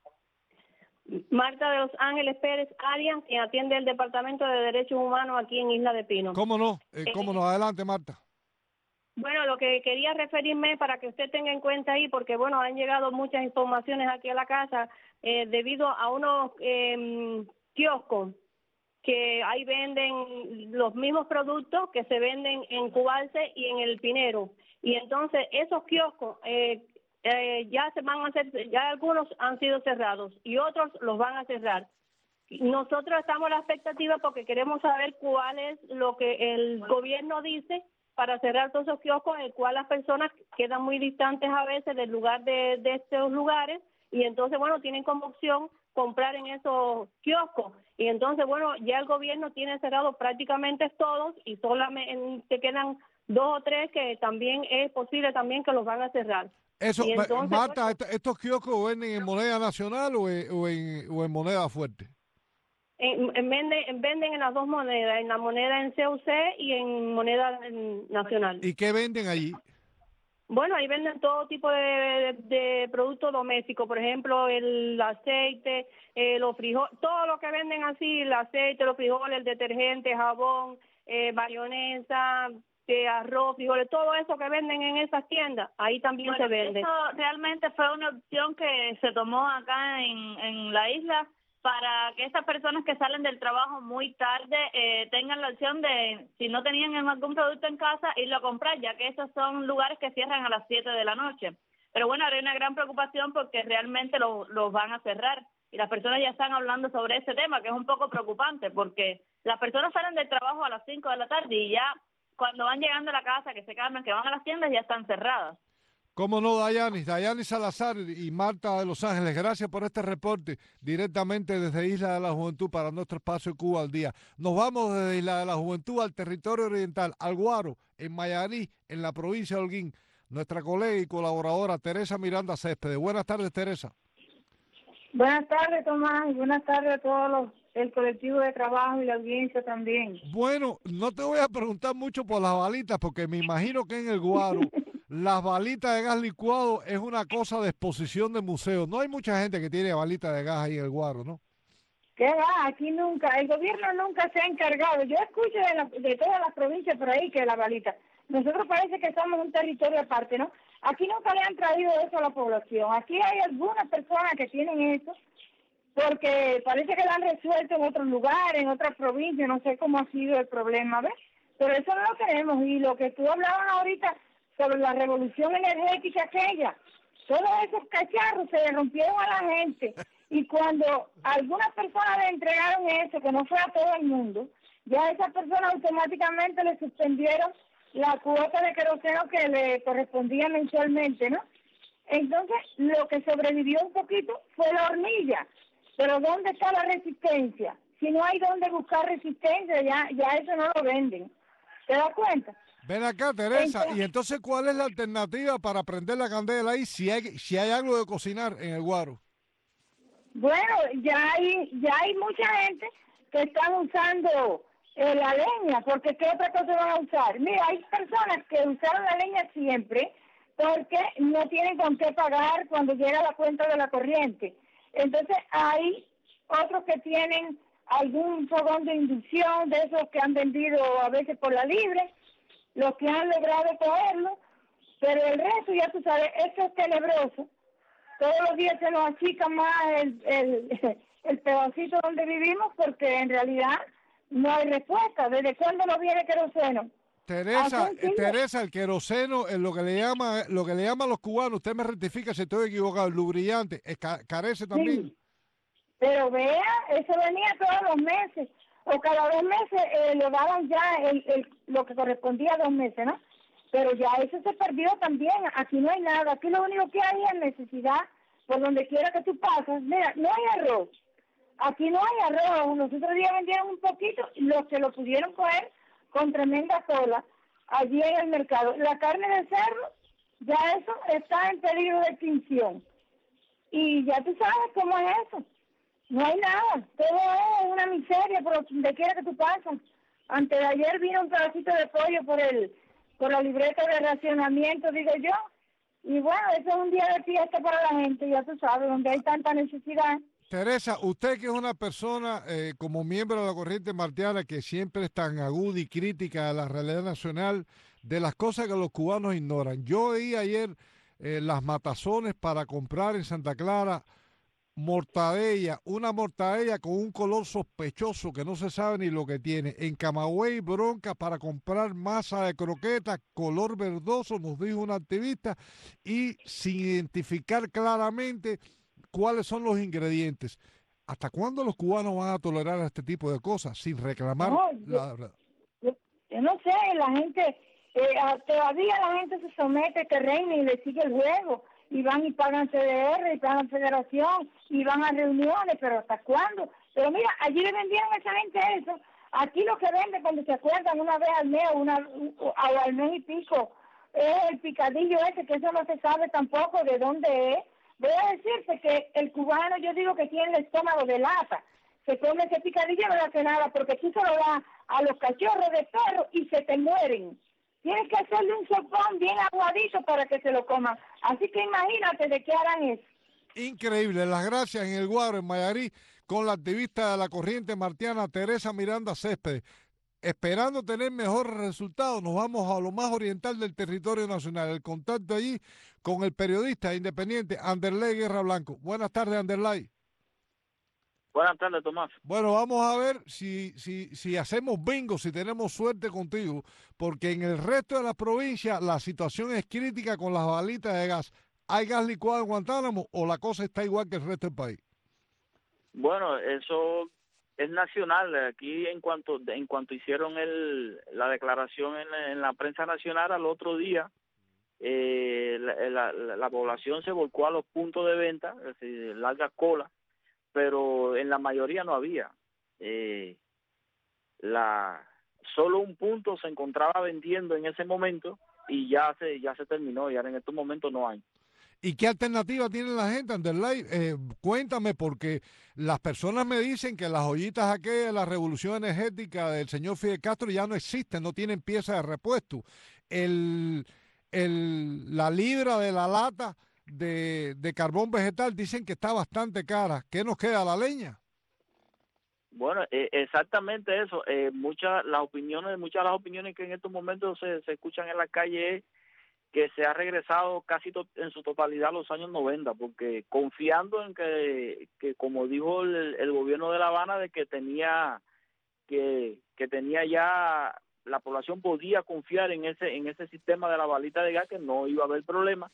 Marta de Los Ángeles Pérez Arias, quien atiende el Departamento de Derechos Humanos aquí en Isla de Pino. ¿Cómo no? Eh, ¿Cómo no? Adelante, Marta. Bueno, lo que quería referirme para que usted tenga en cuenta ahí, porque bueno, han llegado muchas informaciones aquí a la casa eh, debido a unos eh, kioscos que ahí venden los mismos productos que se venden en Cubalce y en El Pinero. Y entonces esos kioscos eh, eh, ya se van a hacer, ya algunos han sido cerrados y otros los van a cerrar. Nosotros estamos a la expectativa porque queremos saber cuál es lo que el gobierno dice para cerrar todos esos kioscos, en el cual las personas quedan muy distantes a veces del lugar de, de estos lugares, y entonces, bueno, tienen como opción comprar en esos kioscos. Y entonces, bueno, ya el gobierno tiene cerrados prácticamente todos, y solamente quedan dos o tres que también es posible también que los van a cerrar. Eso, Y entonces, Marta, bueno, ¿estos kioscos venden en moneda nacional o en, o en, o en moneda fuerte? En, en venden, en venden en las dos monedas, en la moneda en C U C y en moneda en nacional. ¿Y qué venden allí? Bueno, ahí venden todo tipo de, de, de productos domésticos, por ejemplo, el aceite, eh, los frijoles, todo lo que venden así, el aceite, los frijoles, el detergente, jabón, eh, mayonesa, eh, arroz, frijoles, todo eso que venden en esas tiendas, ahí también Bueno, se vende. Eso realmente fue una opción que se tomó acá en, en la isla, para que esas personas que salen del trabajo muy tarde eh, tengan la opción de, si no tenían algún producto en casa, irlo a comprar, ya que esos son lugares que cierran a las siete de la noche. Pero bueno, hay una gran preocupación porque realmente los lo van a cerrar, y las personas ya están hablando sobre ese tema, que es un poco preocupante, porque las personas salen del trabajo a las cinco de la tarde y ya cuando van llegando a la casa, que se cambian, que van a las tiendas, ya están cerradas. ¿Cómo no, Dayanis? Dayanis Salazar y Marta de Los Ángeles, gracias por este reporte directamente desde Isla de la Juventud para nuestro espacio Cuba al Día. Nos vamos desde Isla de la Juventud al territorio oriental, al Guaro, en Mayarí, en la provincia de Holguín. Nuestra colega y colaboradora Teresa Miranda Céspedes. Buenas tardes, Teresa. Buenas tardes, Tomás, y buenas tardes a todos los, el colectivo de trabajo y la audiencia también. Bueno, no te voy a preguntar mucho por las balitas, porque me imagino que en el Guaro las balitas de gas licuado es una cosa de exposición de museo. No hay mucha gente que tiene balitas de gas ahí en el Guaro, ¿no? ¿Qué va? Aquí nunca, el gobierno nunca se ha encargado. Yo escucho de, la, de todas las provincias por ahí que la balita. Nosotros parece que somos un territorio aparte, ¿no? Aquí nunca le han traído eso a la población. Aquí hay algunas personas que tienen eso, porque parece que lo han resuelto en otros lugares, en otras provincias, no sé cómo ha sido el problema, ¿ves? Pero eso no lo tenemos. Y lo que tú hablabas ahorita sobre la revolución energética aquella, todos esos cacharros se le rompieron a la gente. Y cuando algunas personas le entregaron eso, que no fue a todo el mundo, ya a esas personas automáticamente le suspendieron la cuota de queroseno que le correspondía mensualmente, ¿no? Entonces, lo que sobrevivió un poquito fue la hornilla. Pero ¿dónde está la resistencia? Si no hay dónde buscar resistencia, ya, ya eso no lo venden. ¿Te das cuenta? Ven acá, Teresa, Entonces, y entonces, ¿cuál es la alternativa para prender la candela ahí si hay, si hay algo de cocinar en el Guaro? bueno, ya hay, ya hay mucha gente que están usando eh, la leña, porque ¿qué otra cosa van a usar? Mira, hay personas que usaron la leña siempre porque no tienen con qué pagar cuando llega la cuenta de la corriente. Entonces hay otros que tienen algún fogón de inducción, de esos que han vendido a veces por la libre, los que han logrado cogerlo, pero el resto, ya tú sabes, esto es tenebroso. Todos los días se nos achica más el, el, el pedacito donde vivimos porque en realidad no hay respuesta. ¿Desde cuándo nos viene queroseno? Teresa, Hace un eh, siglo. Teresa, el queroseno, es lo que le llama, lo que le llaman los cubanos, usted me rectifica si estoy equivocado, el lubrillante, es ca- carece también. Sí. Pero vea, eso venía todos los meses, o cada dos meses eh, le daban ya el, el, lo que correspondía a dos meses, ¿no? Pero ya eso se perdió también, aquí no hay nada, aquí lo único que hay es necesidad, por donde quiera que tú pasas. Mira, no hay arroz, aquí no hay arroz, los otros días vendieron un poquito, los que lo pudieron coger con tremenda cola allí en el mercado. La carne de cerdo, ya eso está en peligro de extinción, y ya tú sabes cómo es eso. No hay nada, todo es una miseria por donde quiera que tú pasas. Antes de ayer vino un pedacito de pollo por el por la libreta de racionamiento, digo yo. Y bueno, eso es un día de fiesta para la gente, ya tú sabes, donde hay tanta necesidad. Teresa, usted que es una persona eh, como miembro de la corriente martiana que siempre es tan aguda y crítica a la realidad nacional, de las cosas que los cubanos ignoran. Yo oí ayer eh, las matazones para comprar en Santa Clara mortadella, una mortadella con un color sospechoso que no se sabe ni lo que tiene. En Camagüey, bronca para comprar masa de croqueta, color verdoso, nos dijo un activista, y sin identificar claramente cuáles son los ingredientes. ¿Hasta cuándo los cubanos van a tolerar este tipo de cosas sin reclamar No, la yo, yo, yo no sé, la gente, eh, ah, todavía la gente se somete, que reina y le sigue el juego. Y van y pagan C D R, y pagan Federación, y van a reuniones, pero ¿hasta cuándo? Pero mira, allí le vendieron a esa gente eso. Aquí lo que vende, cuando se acuerdan, una vez al mes, una, o al mes y pico, es el picadillo ese, que eso no se sabe tampoco de dónde es. Voy a decirte que el cubano, yo digo que tiene el estómago de lata. Se come ese picadillo y no le hace nada, porque tú se lo das a los cachorros de perro y se te mueren. Tienes que hacerle un sopón bien aguadito para que se lo coman. Así que imagínate de qué harán eso. Increíble. Las gracias en el Guaro, en Mayarí, con la activista de la corriente martiana Teresa Miranda Céspedes. Esperando tener mejores resultados, nos vamos a lo más oriental del territorio nacional. El contacto allí con el periodista independiente Anderley Guerra Blanco. Buenas tardes, Anderley. Buenas tardes, Tomás. Bueno, vamos a ver si, si, si hacemos bingo, si tenemos suerte contigo, porque en el resto de la provincia la situación es crítica con las balitas de gas. ¿Hay gas licuado en Guantánamo o la cosa está igual que el resto del país? Bueno, eso es nacional. Aquí en cuanto en cuanto hicieron el, la declaración en, en la prensa nacional al otro día, eh, la, la, la población se volcó a los puntos de venta, es decir, largas colas, pero en la mayoría no había. Eh, la solo un punto se encontraba vendiendo en ese momento y ya se ya se terminó y ahora en estos momentos no hay. ¿Y qué alternativa tiene la gente, Anderley? Eh, cuéntame, porque las personas me dicen que las ollitas aquellas de la revolución energética del señor Fidel Castro ya no existen, no tienen piezas de repuesto. El, el, la libra de la lata de, de carbón vegetal dicen que está bastante cara. ¿Qué nos queda, la leña? Bueno, eh, exactamente eso. Eh, muchas las opiniones, muchas de las opiniones que en estos momentos se, se escuchan en la calle es que se ha regresado casi to en su totalidad a los años noventa, porque confiando en que, que como dijo el, el gobierno de La Habana, de que tenía que, que tenía ya la población podía confiar en ese en ese sistema de la balita de gas, que no iba a haber problema,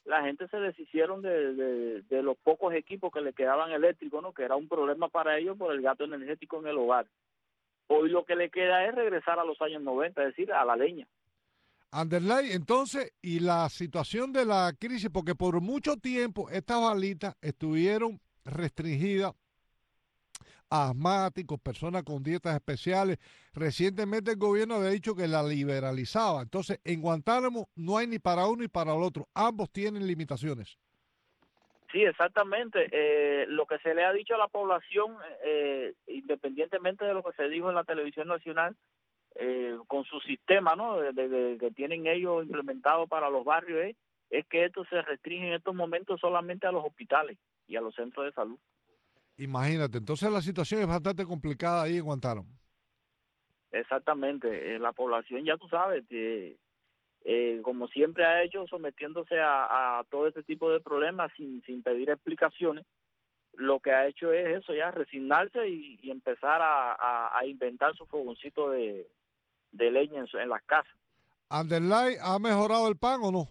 la gente se deshicieron de, de, de los pocos equipos que le quedaban eléctricos, ¿no? Que era un problema para ellos por el gasto energético en el hogar. Hoy lo que le queda es regresar a los años noventa, es decir, a la leña. Anderley, entonces, y la situación de la crisis, porque por mucho tiempo estas balitas estuvieron restringidas a asmáticos, personas con dietas especiales. Recientemente el gobierno había dicho que la liberalizaba. Entonces, en Guantánamo no hay ni para uno ni para el otro. Ambos tienen limitaciones. Sí, exactamente. Eh, lo que se le ha dicho a la población, eh, independientemente de lo que se dijo en la televisión nacional, eh, con su sistema, ¿no? De, de- de- que tienen ellos implementado para los barrios, eh, es que esto se restringe en estos momentos solamente a los hospitales y a los centros de salud. Imagínate, entonces la situación es bastante complicada ahí en Guantánamo. Exactamente. Eh, la población, ya tú sabes, que, eh, como siempre ha hecho, sometiéndose a, a todo este tipo de problemas sin, sin pedir explicaciones, lo que ha hecho es eso, ya resignarse y, y empezar a, a- a inventar su fogoncito de, de leña en, su- en las casas. Anderley, ¿ha mejorado el pan o no?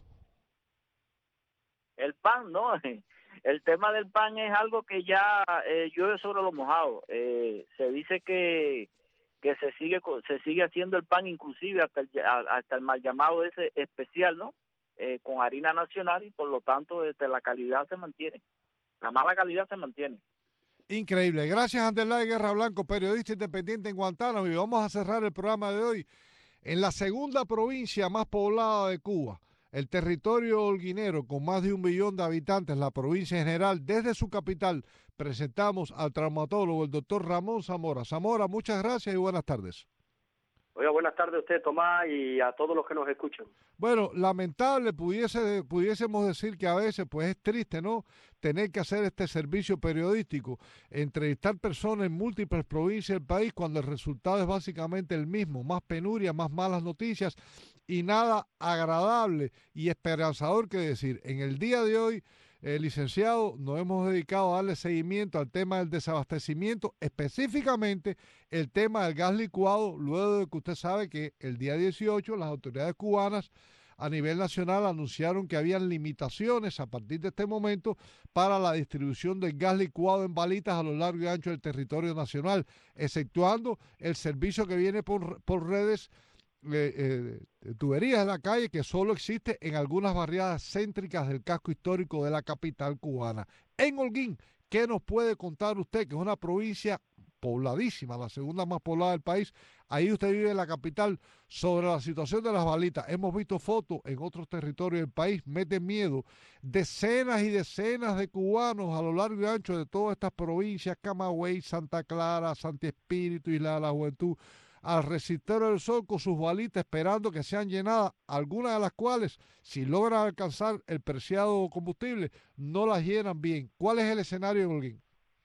El pan, ¿no? El tema del pan es algo que ya eh, llueve sobre lo mojado. Eh, se dice que que se sigue co- se sigue haciendo el pan, inclusive hasta el, ya- hasta el mal llamado ese especial, ¿no? Eh, con harina nacional, y por lo tanto este, la calidad se mantiene. La mala calidad se mantiene. Increíble. Gracias, Anderley Guerra Blanco, periodista independiente en Guantánamo. Y vamos a cerrar el programa de hoy en la segunda provincia más poblada de Cuba, el territorio holguinero, con más de un millón de habitantes, la provincia en general. Desde su capital presentamos al traumatólogo, el doctor Ramón Zamora. Zamora, muchas gracias y buenas tardes. Oiga, buenas tardes a usted, Tomás, y a todos los que nos escuchan. Bueno, lamentable, pudiese, pudiésemos decir que a veces pues es triste, ¿no? Tener que hacer este servicio periodístico, entrevistar personas en múltiples provincias del país cuando el resultado es básicamente el mismo, más penuria, más malas noticias y nada agradable y esperanzador que decir. En el día de hoy, eh, licenciado, nos hemos dedicado a darle seguimiento al tema del desabastecimiento, específicamente el tema del gas licuado, luego de que usted sabe que el día dieciocho las autoridades cubanas a nivel nacional anunciaron que habían limitaciones a partir de este momento para la distribución del gas licuado en balitas a lo largo y ancho del territorio nacional, exceptuando el servicio que viene por, por redes eh, eh, de tuberías de la calle, que solo existe en algunas barriadas céntricas del casco histórico de la capital cubana. En Holguín, ¿qué nos puede contar usted, que es una provincia pobladísima, la segunda más poblada del país? Ahí usted vive en la capital, sobre la situación de las balitas. Hemos visto fotos en otros territorios del país, meten miedo. Decenas y decenas de cubanos a lo largo y ancho de todas estas provincias, Camagüey, Santa Clara, Santi Espíritu, Isla de la Juventud, al Resisterio del Sol con sus balitas, esperando que sean llenadas, algunas de las cuales, si logran alcanzar el preciado combustible, no las llenan bien. ¿Cuál es el escenario en Holguín?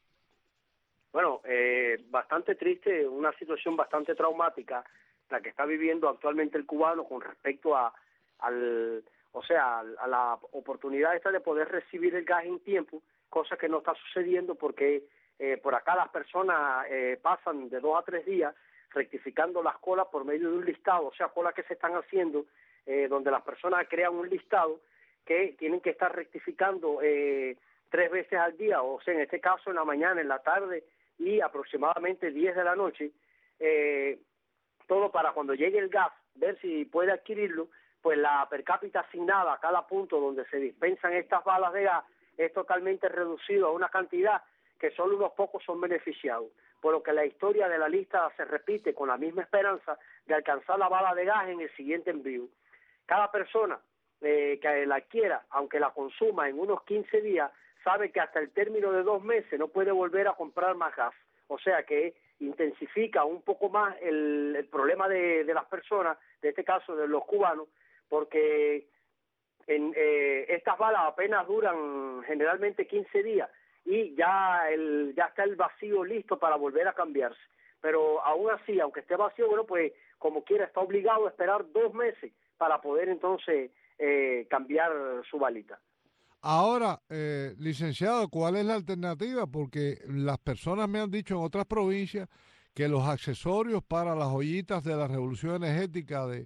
Bueno, eh, bastante triste, una situación bastante traumática la que está viviendo actualmente el cubano con respecto a, al, o sea, a la oportunidad esta de poder recibir el gas en tiempo, cosa que no está sucediendo porque eh, por acá las personas eh, pasan de dos a tres días rectificando las colas por medio de un listado, o sea, colas que se están haciendo eh, donde las personas crean un listado que tienen que estar rectificando eh, tres veces al día, o sea, en este caso en la mañana, en la tarde y aproximadamente diez de la noche, eh, todo para cuando llegue el gas, ver si puede adquirirlo, pues la per cápita asignada a cada punto donde se dispensan estas balas de gas es totalmente reducido a una cantidad que solo unos pocos son beneficiados, por lo que la historia de la lista se repite con la misma esperanza de alcanzar la bala de gas en el siguiente envío. Cada persona eh, que la adquiera, aunque la consuma en unos quince días, sabe que hasta el término de dos meses no puede volver a comprar más gas, o sea que intensifica un poco más el, el problema de, de las personas, de este caso de los cubanos, porque en, eh, estas balas apenas duran generalmente quince días y ya el ya está el vacío listo para volver a cambiarse, pero aún así, aunque esté vacío, bueno, pues como quiera está obligado a esperar dos meses para poder entonces eh, cambiar su balita. Ahora, eh, licenciado, ¿cuál es la alternativa? Porque las personas me han dicho en otras provincias que los accesorios para las ollitas de la revolución energética de,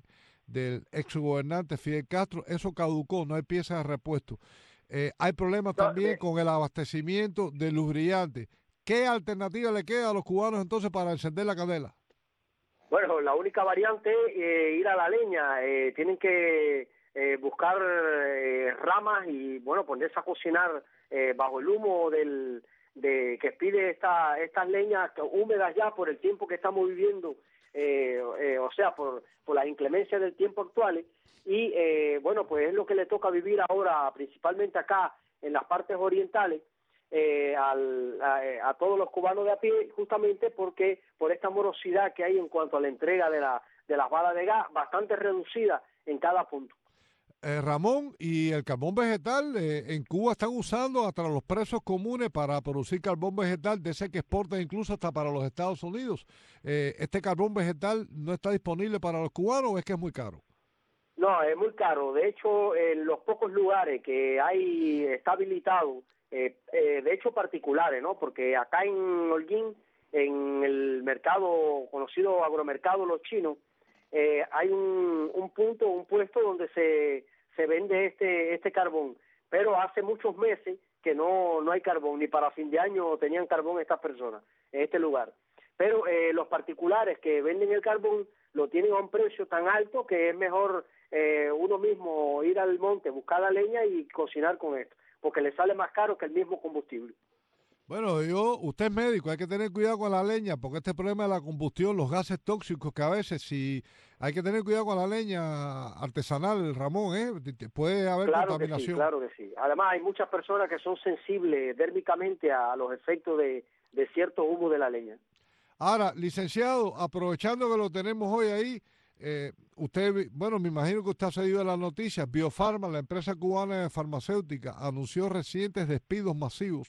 del exgobernante Fidel Castro. Eso caducó, no hay piezas de repuesto. Eh, hay problemas también con el abastecimiento de luz brillante. ¿Qué alternativa le queda a los cubanos entonces para encender la candela? Bueno, la única variante es eh, ir a la leña. Eh, tienen que eh, buscar eh, ramas y, bueno, ponerse a cocinar eh, bajo el humo del, de que pide esta, estas leñas húmedas ya por el tiempo que estamos viviendo, eh, eh, o sea, por, por las inclemencias del tiempo actuales. Y, eh, bueno, pues es lo que le toca vivir ahora, principalmente acá en las partes orientales, eh, al, a, a todos los cubanos de a pie, justamente porque por esta morosidad que hay en cuanto a la entrega de, la, de las balas de gas, bastante reducida en cada punto. Eh, Ramón, y el carbón vegetal, eh, en Cuba están usando hasta los presos comunes para producir carbón vegetal, de ese que exportan incluso hasta para los Estados Unidos. Eh, ¿Este carbón vegetal no está disponible para los cubanos o es que es muy caro? No, es muy caro. De hecho, en los pocos lugares que hay está habilitado, eh, eh, de hecho particulares, ¿no? Porque acá en Holguín, en el mercado conocido agromercado Los Chinos, eh, hay un, un punto, un puesto donde se, se vende este este carbón. Pero hace muchos meses que no, no hay carbón, ni para fin de año tenían carbón estas personas en este lugar. Pero eh, los particulares que venden el carbón lo tienen a un precio tan alto que es mejor eh, uno mismo ir al monte, buscar la leña y cocinar con esto, porque le sale más caro que el mismo combustible. Bueno, yo, usted es médico, hay que tener cuidado con la leña, porque este problema de la combustión, los gases tóxicos que a veces, si hay que tener cuidado con la leña artesanal, Ramón, ¿eh? Puede haber claro contaminación. Que sí, claro que sí. Además, hay muchas personas que son sensibles dérmicamente a los efectos de, de ciertos humos de la leña. Ahora, licenciado, aprovechando que lo tenemos hoy ahí, eh, usted, bueno, me imagino que usted ha seguido las noticias. Biofarma, la empresa cubana de farmacéutica, anunció recientes despidos masivos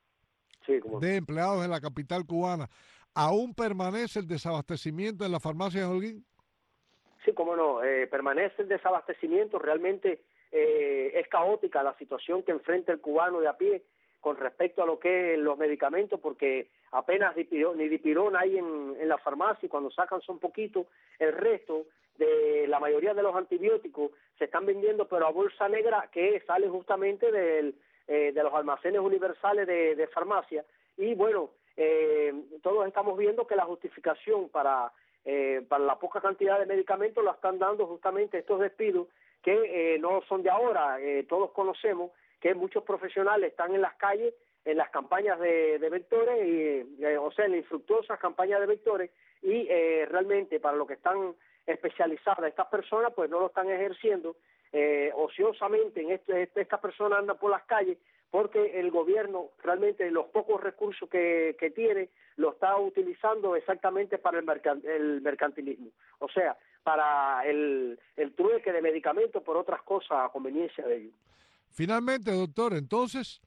sí, como... de empleados en la capital cubana. ¿Aún permanece el desabastecimiento en la farmacia de Holguín? Sí, cómo no, eh, permanece el desabastecimiento. Realmente eh, es caótica la situación que enfrenta el cubano de a pie con respecto a lo que es los medicamentos, porque apenas dipirona, ni dipirona hay en, en la farmacia, y cuando sacan son poquitos. El resto de la mayoría de los antibióticos se están vendiendo, pero a bolsa negra, que sale justamente del, eh, de los almacenes universales de, de farmacia. Y bueno, eh, todos estamos viendo que la justificación para, eh, para la poca cantidad de medicamentos la están dando justamente estos despidos, que eh, no son de ahora. Eh, todos conocemos que muchos profesionales están en las calles, en las campañas de, de vectores, y, eh, o sea, en las infructuosas campañas de vectores, y eh, realmente para lo que están especializadas estas personas, pues no lo están ejerciendo eh, ociosamente. En este, este, estas personas andan por las calles porque el gobierno realmente los pocos recursos que, que tiene lo está utilizando exactamente para el, mercan, el mercantilismo, o sea, para el, el trueque de medicamentos por otras cosas a conveniencia de ellos. Finalmente, doctor, entonces,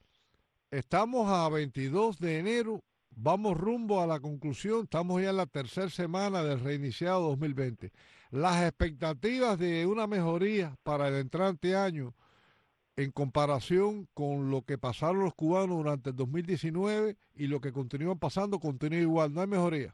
estamos a veintidós de enero, vamos rumbo a la conclusión, estamos ya en la tercera semana del reiniciado dos mil veinte. Las expectativas de una mejoría para el entrante año en comparación con lo que pasaron los cubanos durante el dos mil diecinueve y lo que continúan pasando, continúa igual, ¿no hay mejoría?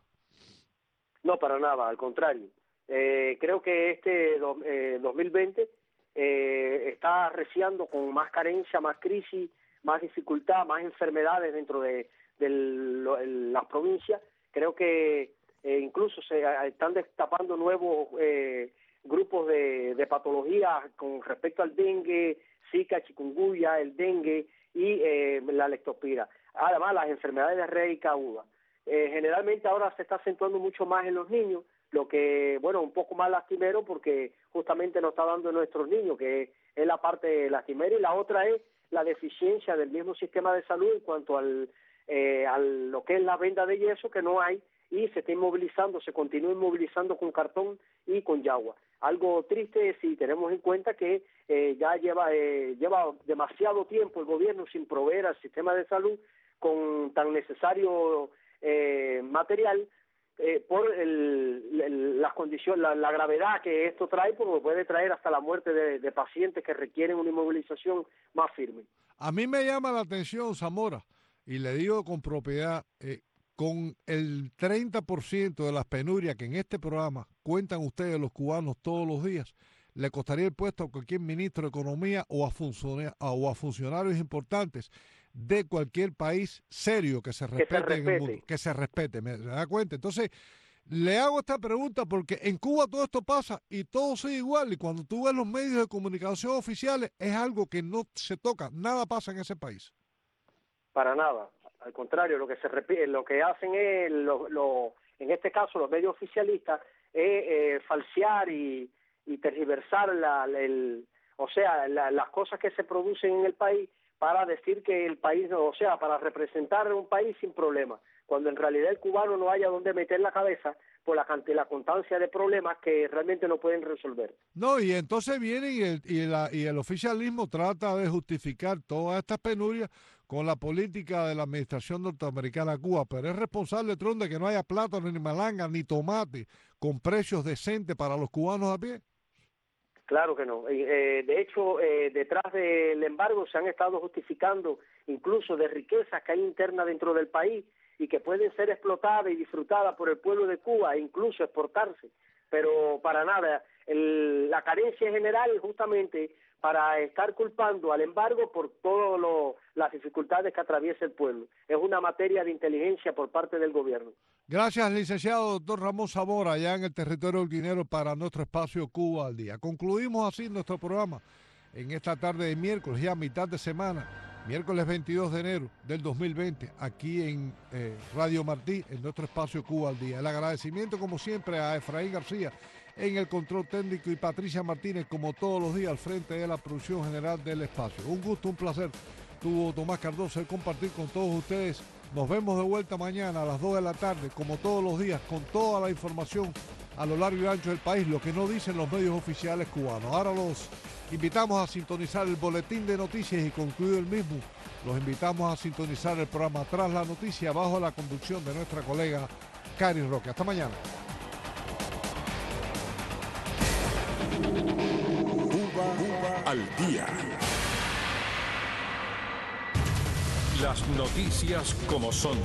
No, para nada, al contrario. Eh, creo que este do, eh, dos mil veinte eh, está arreciando con más carencia, más crisis, más dificultad, más enfermedades dentro de, de lo, las provincias. Creo que eh, incluso se están destapando nuevos eh, grupos de, de patologías con respecto al dengue, Zika, chikungunya, el dengue y eh, la leptospira. Además, las enfermedades diarreicas agudas. Eh, generalmente ahora se está acentuando mucho más en los niños, lo que, bueno, un poco más lastimero porque justamente nos está dando en nuestros niños, que es la parte lastimera, y la otra es la deficiencia del mismo sistema de salud en cuanto al, eh, al lo que es la venda de yeso, que no hay, y se está inmovilizando, se continúa inmovilizando con cartón y con yagua. Algo triste si tenemos en cuenta que eh, ya lleva, eh, lleva demasiado tiempo el gobierno sin proveer al sistema de salud con tan necesario eh, material, eh, por el, el, las condiciones, la, la gravedad que esto trae, porque puede traer hasta la muerte de, de pacientes que requieren una inmovilización más firme. A mí me llama la atención, Zamora, y le digo con propiedad, eh, con el treinta por ciento de las penurias que en este programa cuentan ustedes los cubanos todos los días, le costaría el puesto a cualquier ministro de Economía o a, funcionarios, o a funcionarios importantes de cualquier país serio que se respete, que se respete. en el mundo, que se respete, ¿me da cuenta? Entonces, le hago esta pregunta porque en Cuba todo esto pasa y todo sigue igual, y cuando tú ves los medios de comunicación oficiales es algo que no se toca, nada pasa en ese país. Para nada, al contrario, lo que se repite, lo que hacen es, lo, lo, en este caso los medios oficialistas, es eh, falsear y y tergiversar la, el, o sea, la, las cosas que se producen en el país para decir que el país, o sea, para representar un país sin problema, cuando en realidad el cubano no haya donde meter la cabeza por la cantidad, la constancia de problemas que realmente no pueden resolver. No, y entonces viene y el, y, la, y el oficialismo trata de justificar todas estas penurias con la política de la administración norteamericana a Cuba, pero es responsable Trump de que no haya plátano, ni malanga, ni tomate con precios decentes para los cubanos a pie. Claro que no. Eh, de hecho, eh, detrás del embargo se han estado justificando incluso de riquezas que hay internas dentro del país y que pueden ser explotadas y disfrutadas por el pueblo de Cuba e incluso exportarse. Pero para nada, el, la carencia general es justamente para estar culpando al embargo por todas las dificultades que atraviesa el pueblo. Es una materia de inteligencia por parte del gobierno. Gracias, licenciado doctor Ramón Zamora, allá en el territorio holguinero para nuestro espacio Cuba al Día. Concluimos así nuestro programa en esta tarde de miércoles, ya mitad de semana, miércoles veintidós de enero del dos mil veinte, aquí en eh, Radio Martí, en nuestro espacio Cuba al Día. El agradecimiento, como siempre, a Efraín García en el control técnico y Patricia Martínez, como todos los días, al frente de la producción general del espacio. Un gusto, un placer, tuvo Tomás Cardoso el compartir con todos ustedes. Nos vemos de vuelta mañana a las dos de la tarde, como todos los días, con toda la información a lo largo y ancho del país, lo que no dicen los medios oficiales cubanos. Ahora los invitamos a sintonizar el boletín de noticias y concluido el mismo, los invitamos a sintonizar el programa Tras la Noticia bajo la conducción de nuestra colega Karin Roque. Hasta mañana. Cuba, Cuba al día. Las noticias como son.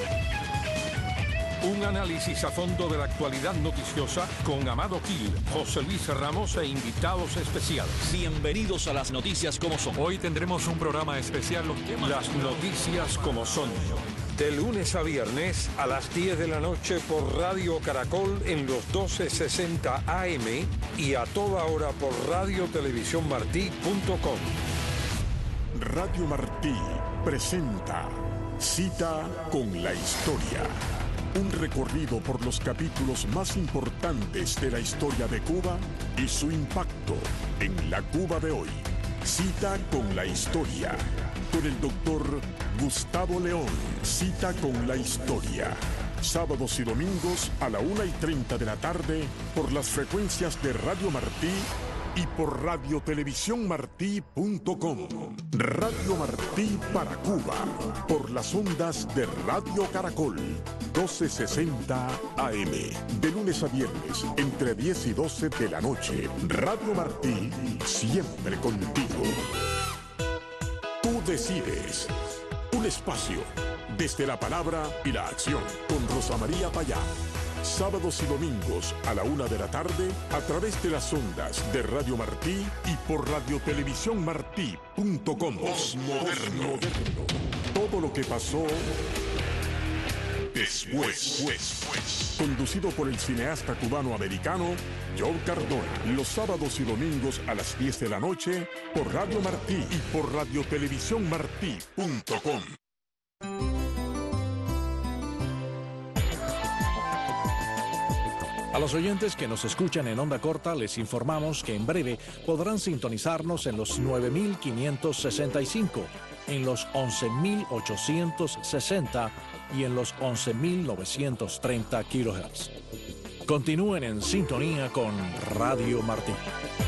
Un análisis a fondo de la actualidad noticiosa con Amado Gil, José Luis Ramos e invitados especiales. Bienvenidos a las noticias como son. Hoy tendremos un programa especial, los temas. Las noticias como son. De lunes a viernes a las diez de la noche por Radio Caracol en los doce sesenta A M y a toda hora por radio televisión martí punto com. Radio Martí presenta Cita con la Historia. Un recorrido por los capítulos más importantes de la historia de Cuba y su impacto en la Cuba de hoy. Cita con la Historia. Con el doctor Gustavo León. Cita con la Historia. Sábados y domingos a la una y treinta de la tarde por las frecuencias de Radio Martí y por radio televisión martí punto com. Radio Martí para Cuba, por las ondas de Radio Caracol, doce sesenta A M. De lunes a viernes, entre diez y doce de la noche. Radio Martí, siempre contigo. Tú decides. Un espacio, desde la palabra y la acción, con Rosa María Payá. Sábados y domingos a la una de la tarde a través de las ondas de Radio Martí y por radio televisión martí punto com. Postmoderno. Todo lo que pasó después. después. Conducido por el cineasta cubano-americano Joe Cardona. Los sábados y domingos a las diez de la noche por Radio Martí y por radio televisión martí punto com. A los oyentes que nos escuchan en onda corta les informamos que en breve podrán sintonizarnos en los nueve mil quinientos sesenta y cinco, en los once mil ochocientos sesenta y en los once mil novecientos treinta kilohertz. Continúen en sintonía con Radio Martí.